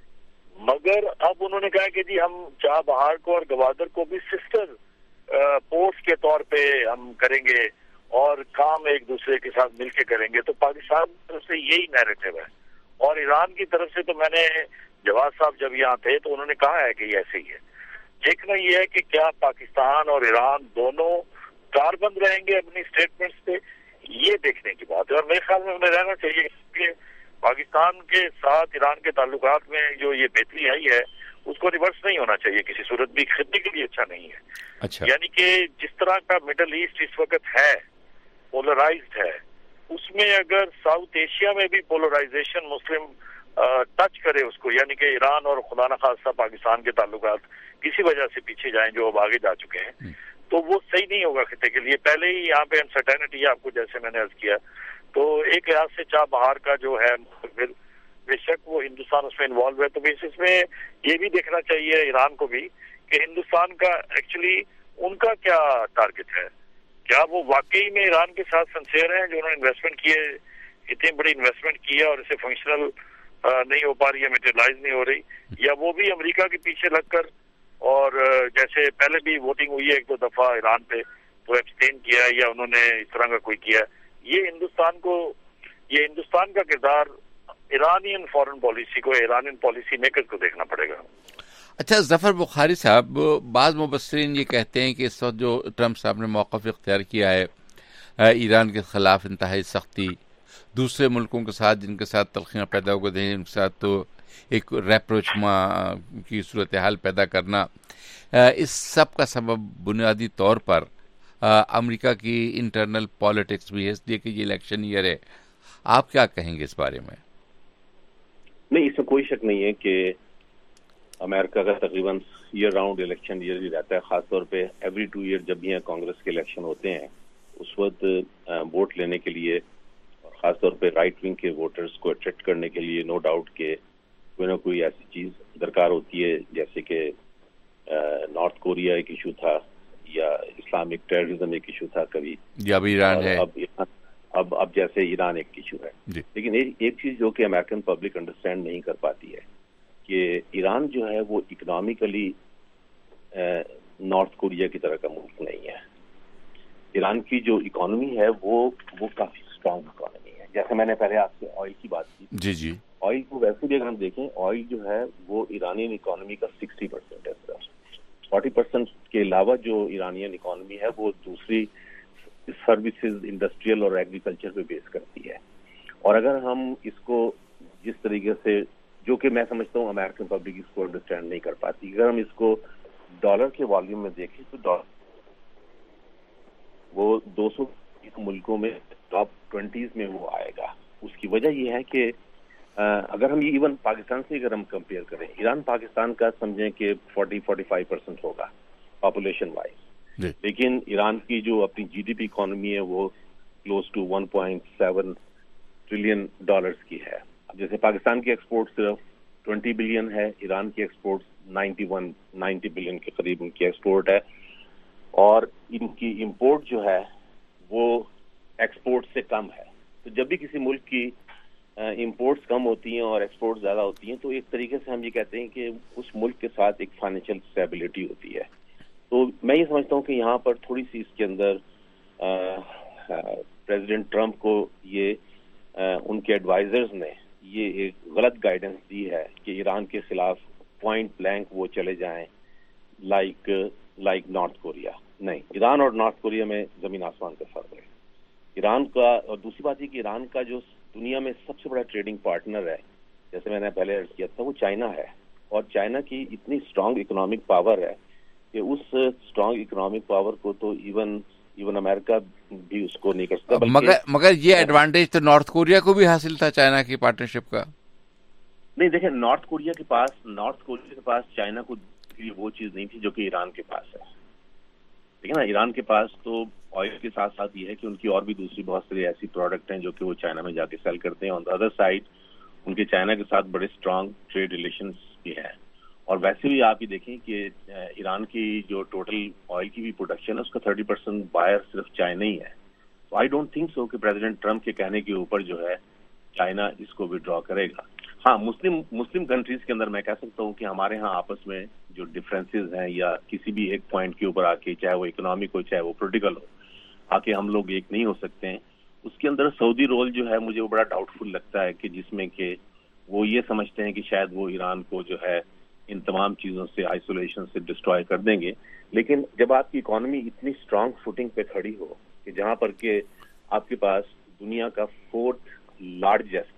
مگر اب انہوں نے کہا کہ جی ہم چاہ بہار کو اور گوادر کو بھی سسٹر پورٹس کے طور پہ ہم کریں گے اور کام ایک دوسرے کے ساتھ مل کے کریں گے. تو پاکستان کی طرف سے یہی نیریٹو ہے، اور ایران کی طرف سے تو میں نے جواز صاحب جب یہاں تھے تو انہوں نے کہا ہے کہ یہ ایسے ہی ہے. دیکھنا یہ ہے کہ کیا پاکستان اور ایران دونوں کاربند رہیں گے اپنی اسٹیٹمنٹس پہ، یہ دیکھنے کی بات ہے. اور میرے خیال میں انہیں رہنا چاہیے کہ پاکستان کے ساتھ ایران کے تعلقات میں جو یہ بہتری آئی ہے اس کو ریورس نہیں ہونا چاہیے کسی صورت بھی، خطے کے لیے اچھا نہیں ہے. اچھا یعنی کہ جس طرح کا مڈل ایسٹ اس وقت ہے، پولرائزڈ ہے، اس میں اگر ساؤتھ ایشیا میں بھی پولرائزیشن مسلم ٹچ کرے اس کو، یعنی کہ ایران اور خدا نخواستہ پاکستان کے تعلقات کسی وجہ سے پیچھے جائیں جو اب آگے جا چکے ہیں، تو وہ صحیح نہیں ہوگا خطے کے لیے. پہلے ہی یہاں پہ انسرٹینٹی ہے آپ کو، جیسے میں نے عرض کیا. تو ایک لحاظ سے چاہ بہار کا جو ہے پھر بے شک وہ ہندوستان اس میں انوالو ہے، تو بیسس میں یہ بھی دیکھنا چاہیے ایران کو بھی کہ ہندوستان کا ایکچولی ان کا کیا ٹارگٹ ہے، کیا وہ واقعی میں ایران کے ساتھ سنسیئر ہیں جو انہوں نے انویسٹمنٹ کیے، اتنی بڑی انویسٹمنٹ کی ہے اور اسے فنکشنل نہیں ہو پا رہی ہے، میٹیریلائز نہیں ہو رہی، یا وہ بھی امریکہ کے پیچھے لگ کر، اور جیسے پہلے بھی ووٹنگ ہوئی ہے ایک دو دفعہ ایران پہ تو ایبسٹین کیا ہے یا انہوں نے اس طرح کا کوئی کیا ہے. یہ ہندوستان کو، یہ ہندوستان کا کردار ایرانین فارن پالیسی کو، ایرانین پالیسی میکر کو دیکھنا پڑے گا. اچھا ظفر بخاری صاحب، بعض مبصرین یہ کہتے ہیں کہ اس وقت جو ٹرمپ صاحب نے موقف اختیار کیا ہے ایران کے خلاف انتہائی سختی، دوسرے ملکوں کے ساتھ جن کے ساتھ تلخیاں پیدا ہو گئی ہیں ان کے ساتھ تو ایک ریپروچما کی صورتحال پیدا کرنا، اس سب کا سبب بنیادی طور پر امریکہ کی انٹرنل پالیٹکس بھی ہے، اس لیے کہ یہ الیکشن ایئر ہے. آپ کیا کہیں گے اس بارے میں؟ نہیں، اس میں کوئی شک نہیں ہے کہ امریکہ کا تقریباً ایئر راؤنڈ الیکشن ایئر ہی رہتا ہے، خاص طور پہ ایوری ٹو ایئر جب بھی کانگریس کے الیکشن ہوتے ہیں اس وقت ووٹ لینے کے لیے، اور خاص طور پہ رائٹ ونگ کے ووٹرز کو اٹریکٹ کرنے کے لیے نو ڈاؤٹ کہ کوئی نہ کوئی ایسی چیز درکار ہوتی ہے، جیسے کہ نارتھ کوریا ایک ایشو تھا، یا اسلامک ٹیررزم ایک ایشو تھا کبھی، یا اب ایران ہے، اب اب اب جیسے ایران ایک ایشو ہے. لیکن ایک چیز جو کہ امریکن پبلک انڈرسٹینڈ نہیں کر پاتی ہے کہ ایران جو ہے وہ اکنامیکلی نارتھ کوریا کی طرح کا ملک نہیں ہے. ایران کی جو اکانومی ہے وہ وہ کافی اسٹرانگ اکانومی ہے. جیسے میں نے پہلے آپ سے آئل کی بات کی، جی جی آئل کو ویسے بھی اگر ہم دیکھیں، آئل جو ہے وہ ایرانین اکانومی کا سکسٹی پرسینٹ ہے، صرف فورٹی پرسینٹ کے علاوہ جو ایرانین اکانومی ہے وہ دوسری سروسز، انڈسٹریل اور ایگریکلچر پہ بیس کرتی ہے. اور اگر ہم اس کو جس طریقے سے جو کہ میں سمجھتا ہوں امریکن پبلک اس کو انڈرسٹینڈ نہیں کر پاتی. اگر ہم اس کو ڈالر کے والیوم میں دیکھیں تو ڈالر وہ دو سو ملکوں میں ٹاپ ٹوینٹیز میں وہ آئے گا. اس کی وجہ یہ ہے کہ اگر ہم یہ ایون پاکستان سے اگر ہم کمپیئر کریں, ایران پاکستان کا سمجھیں کہ فورٹی فورٹی فائیو پرسینٹ ہوگا پاپولیشن وائز, لیکن ایران کی جو اپنی جی ڈی پی اکانومی ہے وہ close to one point seven trillion dollars کی ہے. جیسے پاکستان کی ایکسپورٹ صرف ٹوینٹی بلین ہے, ایران کی export ninety one ninety billion کے قریب ان کی ایکسپورٹ ہے, اور ان کی امپورٹ جو ہے وہ ایکسپورٹ سے کم ہے. تو جب بھی کسی ملک کی امپورٹس کم ہوتی ہیں اور ایکسپورٹ زیادہ ہوتی ہیں تو ایک طریقے سے ہم یہ کہتے ہیں کہ اس ملک کے ساتھ ایک فائنینشیل اسٹیبلٹی ہوتی ہے. تو میں یہ سمجھتا ہوں کہ یہاں پر تھوڑی سی اس کے اندر پریزیڈنٹ ٹرمپ کو یہ ان کے ایڈوائزرز نے یہ ایک غلط گائیڈنس دی ہے کہ ایران کے خلاف پوائنٹ بلینک وہ چلے جائیں لائک لائک نارتھ کوریا. نہیں, ایران اور نارتھ کوریا میں زمین آسمان کا فرق ہے. ایران کا, اور دوسری بات یہ کہ ایران کا جو دنیا میں سب سے بڑا ٹریڈنگ پارٹنر ہے, جیسے میں نے پہلے عرض کیا تھا, وہ چائنا ہے. اور چائنا کی اتنی اسٹرانگ اکنامک پاور ہے کہ اس اسٹرانگ اکنامک پاور کو تو ایون ایون امریکہ بھی اس کو نہیں کر سکتا. مگر مگر یہ ایڈوانٹیج تو نارتھ کوریا کو بھی حاصل تھا چائنا کی پارٹنرشپ کا. نہیں, دیکھیں, نارتھ کوریا کے پاس نارتھ کوریا کے پاس چائنا کو وہ چیز نہیں تھی جو کہ ایران کے پاس ہے. ٹھیک ہے نا, ایران کے پاس تو آئل کے ساتھ ساتھ یہ ہے کہ ان کی اور بھی دوسری بہت ساری ایسی پروڈکٹ ہیں جو کہ وہ چائنا میں جا کے سیل کرتے ہیں. آن دا ادر سائڈ ان کے چائنا کے ساتھ بڑے اسٹرانگ ٹریڈ ریلیشنز بھی ہیں. اور ویسے بھی آپ یہ دیکھیں کہ ایران کی جو ٹوٹل آئل کی بھی پروڈکشن ہے اس کا تھرٹی پرسینٹ بائر صرف چائنا ہی ہے. تو آئی ڈونٹ تھنک سو کہ پریزیڈنٹ ٹرمپ کے کہنے کے اوپر جو ہے چائنا اس کو ودرا کرے گا. ہاں, مسلم مسلم کنٹریز کے اندر میں کہہ سکتا ہوں کہ ہمارے ہاں آپس میں جو ڈفرینسز ہیں یا کسی بھی ایک پوائنٹ کے اوپر آ کے, چاہے وہ اکنامک ہو چاہے وہ پولیٹیکل ہو, آ کے ہم لوگ ایک نہیں ہو سکتے ہیں. اس کے اندر سعودی رول جو ہے مجھے وہ بڑا ڈاؤٹ فل لگتا ہے کہ جس میں کہ وہ یہ سمجھتے ہیں کہ شاید وہ ایران کو جو ہے ان تمام چیزوں سے, آئسولیشن سے ڈسٹروائے کر دیں گے. لیکن جب آپ کی اکانومی اتنی اسٹرانگ فوٹنگ پہ کھڑی ہو کہ جہاں پر کہ آپ کے پاس دنیا کا فورتھ لارجسٹ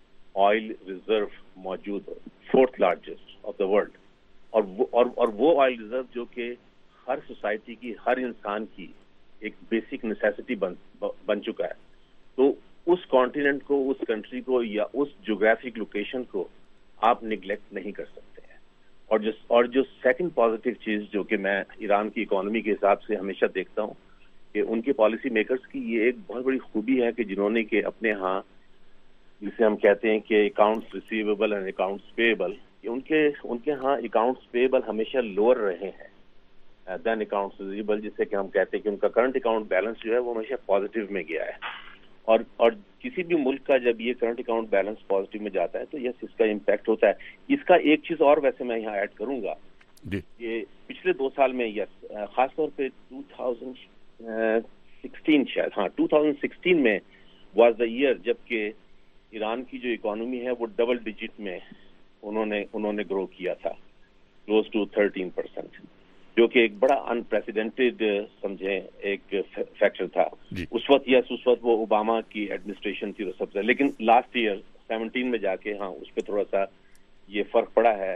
آئل ریزرو موجود ہو, fourth largest of the world, اور وہ اور, اور وہ آئل ریزرو جو کہ ہر سوسائٹی کی, ہر انسان کی ایک بیسک نیسیسٹی بن بن چکا ہے, تو اس کانٹیننٹ کو, اس کنٹری کو یا اس جغرافک لوکیشن کو آپ نگلیکٹ نہیں کر سکتے ہیں. اور جو اور جو سیکنڈ پازیٹیو چیز جو کہ میں ایران کی اکانومی کے حساب سے ہمیشہ دیکھتا ہوں کہ ان کے پالیسی میکرز کی یہ ایک بہت بڑی خوبی ہے کہ جنہوں نے کہ اپنے ہاں جسے ہم کہتے ہیں کہ accounts receivable and accounts payable, ان کے ان کے ہاں اکاؤنٹس پیبل ہمیشہ لوور رہے ہیں دین اکاؤنٹس ریسیویبل, جس سے کہ ہم کہتے ہیں کہ ان کا کرنٹ اکاؤنٹ بیلنس جو ہے وہ ہمیشہ پازیٹیو میں گیا ہے. اور اور کسی بھی ملک کا جب یہ کرنٹ اکاؤنٹ بیلنس پازیٹیو میں جاتا ہے تو یس اس کا امپیکٹ ہوتا ہے. اس کا ایک چیز اور ویسے میں یہاں ایڈ کروں گا کہ پچھلے دو سال میں یس خاص طور پہ ٹو تھاؤزینڈ سکسٹین شاید ہاں ٹو تھاؤزینڈ سکسٹین میں واز دا ایئر جب کہ ایران کی جو اکانومی ہے وہ ڈبل ڈیجٹ میں انہوں نے انہوں نے گرو کیا تھا, کلوز ٹو تھرٹین پرسینٹ, جو کہ ایک بڑا انپریسیڈنٹڈ سمجھیں ایک فیکٹر تھا. اس وقت یس اس وقت وہ اوباما کی ایڈمنسٹریشن تھی وہ سب سے, لیکن لاسٹ ایئر سیونٹین میں جا کے ہاں اس پہ تھوڑا سا یہ فرق پڑا ہے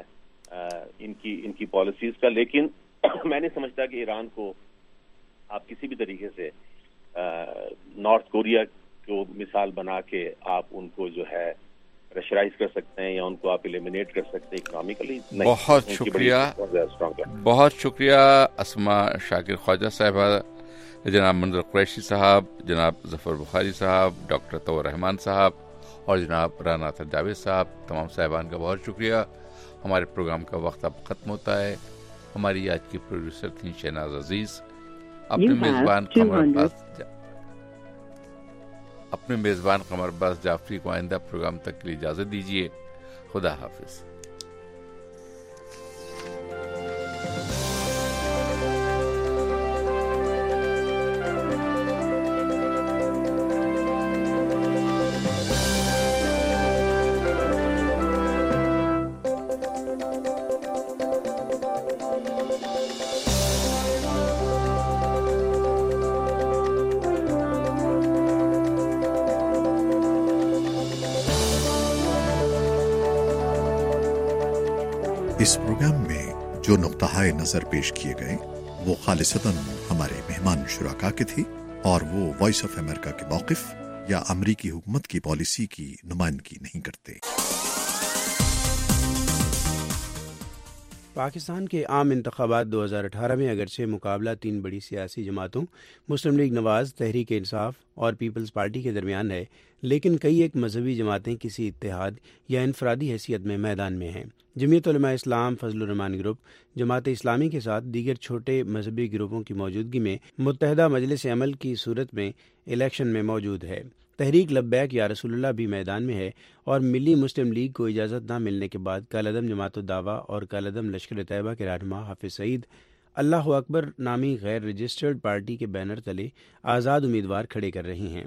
ان کی ان کی پالیسیز کا. لیکن میں نہیں سمجھتا کہ ایران کو آپ کسی بھی طریقے سے نارتھ کوریا کو مثال بنا کے آپ ان کو جو ہے پریشرائز کر سکتے ہیں یا ان کو آپ ایلیمینیٹ کر سکتے ہیں اکنامکلی. بہت شکریہ, بہت شکریہ اسما شاکر خواجہ صاحبہ, جناب منظر قریشی صاحب, جناب ظفر بخاری صاحب, ڈاکٹر طور رحمان صاحب اور جناب رانا جاوید صاحب, تمام صاحبان کا بہت شکریہ. ہمارے پروگرام کا وقت اب ختم ہوتا ہے. ہماری آج کی پروڈیوسر تھیں شہناز عزیز. اپنے میزبان قمر عباس اپنے میزبان قمر عباس جعفری کو آئندہ پروگرام تک کے لیے اجازت دیجیے. خدا حافظ. اس پروگرام میں جو نقطہ نظر پیش کیے گئے وہ خالصتاً ہمارے مہمان شرکاء کے تھی اور وہ وائس آف امریکہ کے موقف یا امریکی حکومت کی پالیسی کی نمائندگی نہیں کرتے۔ پاکستان کے عام انتخابات دو ہزار اٹھارہ میں اگرچہ مقابلہ تین بڑی سیاسی جماعتوں مسلم لیگ نواز، تحریک انصاف اور پیپلز پارٹی کے درمیان ہے، لیکن کئی ایک مذہبی جماعتیں کسی اتحاد یا انفرادی حیثیت میں میدان میں ہیں۔ جمعیت علماء اسلام، فضل الرحمان گروپ، جماعت اسلامی کے ساتھ دیگر چھوٹے مذہبی گروپوں کی موجودگی میں متحدہ مجلس عمل کی صورت میں الیکشن میں موجود ہے۔ تحریک لبیک یا رسول اللہ بھی میدان میں ہے اور ملی مسلم لیگ کو اجازت نہ ملنے کے بعد کالعدم جماعت الدعویٰ اور کالعدم لشکر طیبہ کے رہنما حافظ سعید اللہ اکبر نامی غیر رجسٹرڈ پارٹی کے بینر تلے آزاد امیدوار کھڑے کر رہی ہیں۔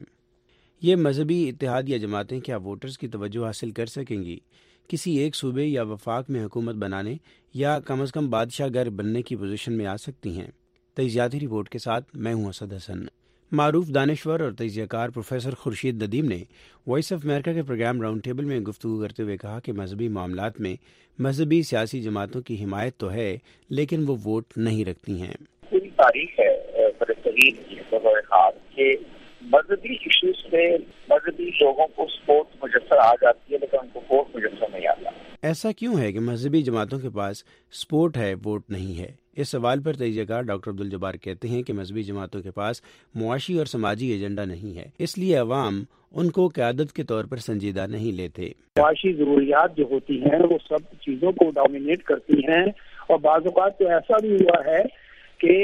یہ مذہبی اتحاد یا جماعتیں کیا ووٹرز کی توجہ حاصل کر سکیں گی؟ کسی ایک صوبے یا وفاق میں حکومت بنانے یا کم از کم بادشاہ گر بننے کی پوزیشن میں آ سکتی ہیں؟ تجزیاتی رپورٹ کے ساتھ میں ہوں اسد حسن۔ معروف دانشور اور تجزیہ کار پروفیسر خورشید ندیم نے وائس آف امریکہ کے پروگرام راؤنڈ ٹیبل میں گفتگو کرتے ہوئے کہا کہ مذہبی معاملات میں مذہبی سیاسی جماعتوں کی حمایت تو ہے لیکن وہ ووٹ نہیں رکھتی ہیں۔ پوری تاریخ ہے فلسطین کی بطور خاص کہ مذہبی ایشوز پہ مذہبی لوگوں کو سپورٹ میسر آ جاتی ہے لیکن ان کو ووٹ میسر نہیں آتا۔ ایسا کیوں ہے کہ مذہبی جماعتوں کے پاس سپورٹ ہے ووٹ نہیں ہے؟ اس سوال پر تجزیہ کار ڈاکٹر عبدالجبار کہتے ہیں کہ مذہبی جماعتوں کے پاس معاشی اور سماجی ایجنڈا نہیں ہے، اس لیے عوام ان کو قیادت کے طور پر سنجیدہ نہیں لیتے۔ معاشی ضروریات جو ہوتی ہیں وہ سب چیزوں کو ڈومینیٹ کرتی ہیں، اور بعض اوقات تو ایسا بھی ہوا ہے کہ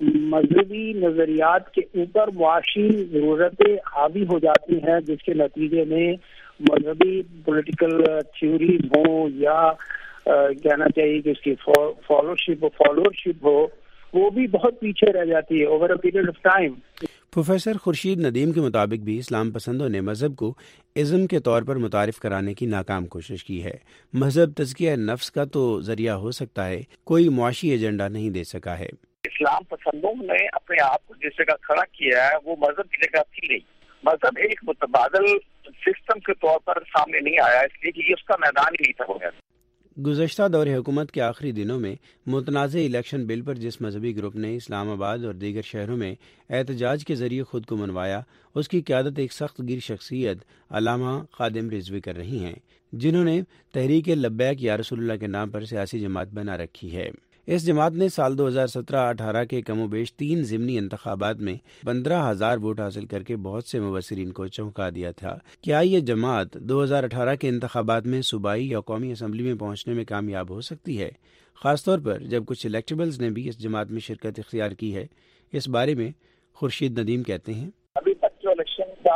مذہبی نظریات کے اوپر معاشی ضرورتیں حاوی ہو جاتی ہیں، جس کے نتیجے میں مذہبی پولیٹیکل تھیوریز ہوں یا کہنا چاہیے کہ اس کی فالوشپ فالوورشپ ہو، وہ بھی بہت پیچھے رہ جاتی ہے over a period of time. Professor Khurshid Nadeem کے مطابق بھی اسلام پسندوں نے مذہب کو ازم کے طور پر متعارف کرانے کی ناکام کوشش کی ہے۔ مذہب تزکیہ نفس کا تو ذریعہ ہو سکتا ہے، کوئی معاشی ایجنڈا نہیں دے سکا ہے۔ اسلام پسندوں نے اپنے آپ کو جس جگہ کھڑا کیا ہے وہ مذہب کی جگہ تھی نہیں۔ مذہب ایک متبادل سسٹم کے طور پر سامنے نہیں آیا، اس لیے کہ یہ اس کا میدان ہی نہیں تھا۔ ہو گیا گزشتہ دور حکومت کے آخری دنوں میں متنازع الیکشن بل پر جس مذہبی گروپ نے اسلام آباد اور دیگر شہروں میں احتجاج کے ذریعے خود کو منوایا، اس کی قیادت ایک سخت گیر شخصیت علامہ خادم رضوی کر رہی ہیں، جنہوں نے تحریک لبیک یا رسول اللہ کے نام پر سیاسی جماعت بنا رکھی ہے۔ اس جماعت نے سال دو ہزار سترہ اٹھارہ کے کم و بیش تین ضمنی انتخابات میں پندرہ ہزار ووٹ حاصل کر کے بہت سے مبصرین کو چونکا دیا تھا۔ کیا یہ جماعت دو ہزار اٹھارہ کے انتخابات میں صوبائی یا قومی اسمبلی میں پہنچنے میں کامیاب ہو سکتی ہے، خاص طور پر جب کچھ الیکٹیبلز نے بھی اس جماعت میں شرکت اختیار کی ہے؟ اس بارے میں خورشید ندیم کہتے ہیں، ابھی تک جو الیکشن کا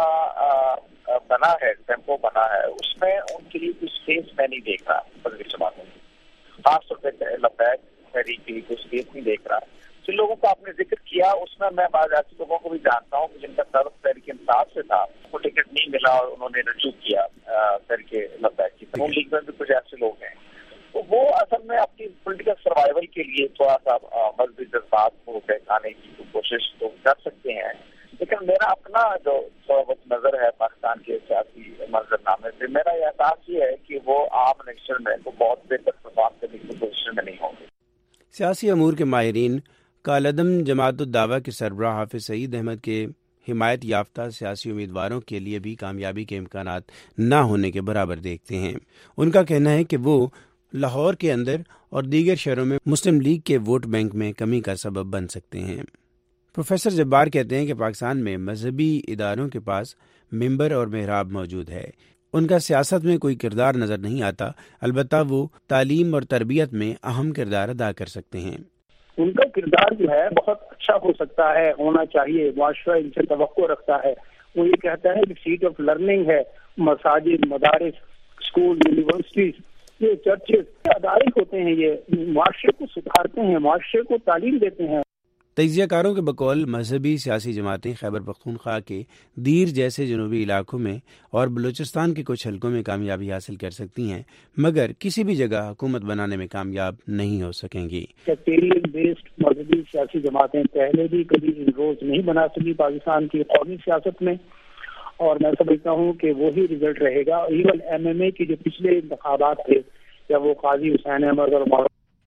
بنا ہے، ٹیمپو بنا ہے، اس میں ان کے لیے کچھ اسپیس میں نہیں دیکھ رہا مذہبی جماعتوں کی، خاص طور پہ لبیک تحریک کی کچھ اسپیس نہیں دیکھ رہا۔ جن لوگوں کا آپ نے ذکر کیا اس میں میں بعض ایسے لوگوں کو بھی جانتا ہوں کہ جن کا تعلق تحریک انصاف سے تھا، کو ٹکٹ نہیں ملا اور انہوں نے رجوع کیا تحریک لبیک کی۔ نون لیگ میں بھی کچھ ایسے لوگ ہیں، تو وہ اصل میں اپنی پولیٹیکل سروائیول کے لیے تھوڑا سا مذہبی جذبات کو بہکانے کی کوشش تو کر سکتے ہیں، لیکن میرا اپنا جو تھوڑا بہت نظر ہے پاکستان کے سیاسی منظرنامے سے، میرا یہ احساس یہ ہے کہ وہ عام الیکشن میں تو بہت بہتر پرفارم کرنے کی پوزیشن میں نہیں ہوں گے۔ سیاسی امور کے ماہرین کالعدم جماعت الدعویٰ کے سربراہ حافظ سعید احمد کے حمایت یافتہ سیاسی امیدواروں کے لیے بھی کامیابی کے امکانات نہ ہونے کے برابر دیکھتے ہیں۔ ان کا کہنا ہے کہ وہ لاہور کے اندر اور دیگر شہروں میں مسلم لیگ کے ووٹ بینک میں کمی کا سبب بن سکتے ہیں۔ پروفیسر جبار کہتے ہیں کہ پاکستان میں مذہبی اداروں کے پاس ممبر اور محراب موجود ہے، ان کا سیاست میں کوئی کردار نظر نہیں آتا، البتہ وہ تعلیم اور تربیت میں اہم کردار ادا کر سکتے ہیں۔ ان کا کردار جو ہے بہت اچھا ہو سکتا ہے، ہونا چاہیے، معاشرہ ان سے توقع رکھتا ہے۔ وہ یہ کہتا ہے کہ سیٹ آف لرننگ ہے، مساجد، مدارس، اسکول، یونیورسٹیز، یہ چرچز ادارے ہوتے ہیں، یہ معاشرے کو سدھارتے ہیں، معاشرے کو تعلیم دیتے ہیں۔ تجزیہ کاروں کے بقول مذہبی سیاسی جماعتیں خیبر پختونخوا کے دیر جیسے جنوبی علاقوں میں اور بلوچستان کے کچھ حلقوں میں کامیابی حاصل کر سکتی ہیں، مگر کسی بھی جگہ حکومت بنانے میں کامیاب نہیں ہو سکیں گی۔ سیکٹیرین بیسڈ مذہبی سیاسی جماعتیں پہلے بھی کبھی انروز نہیں بنا سکی پاکستان کی قومی سیاست میں، اور میں سمجھتا ہوں کہ وہی رزلٹ رہے گا۔ ایون ایم ایم اے کی جو پچھلے انتخابات تھے، جب وہ قاضی حسین احمد اور مولانا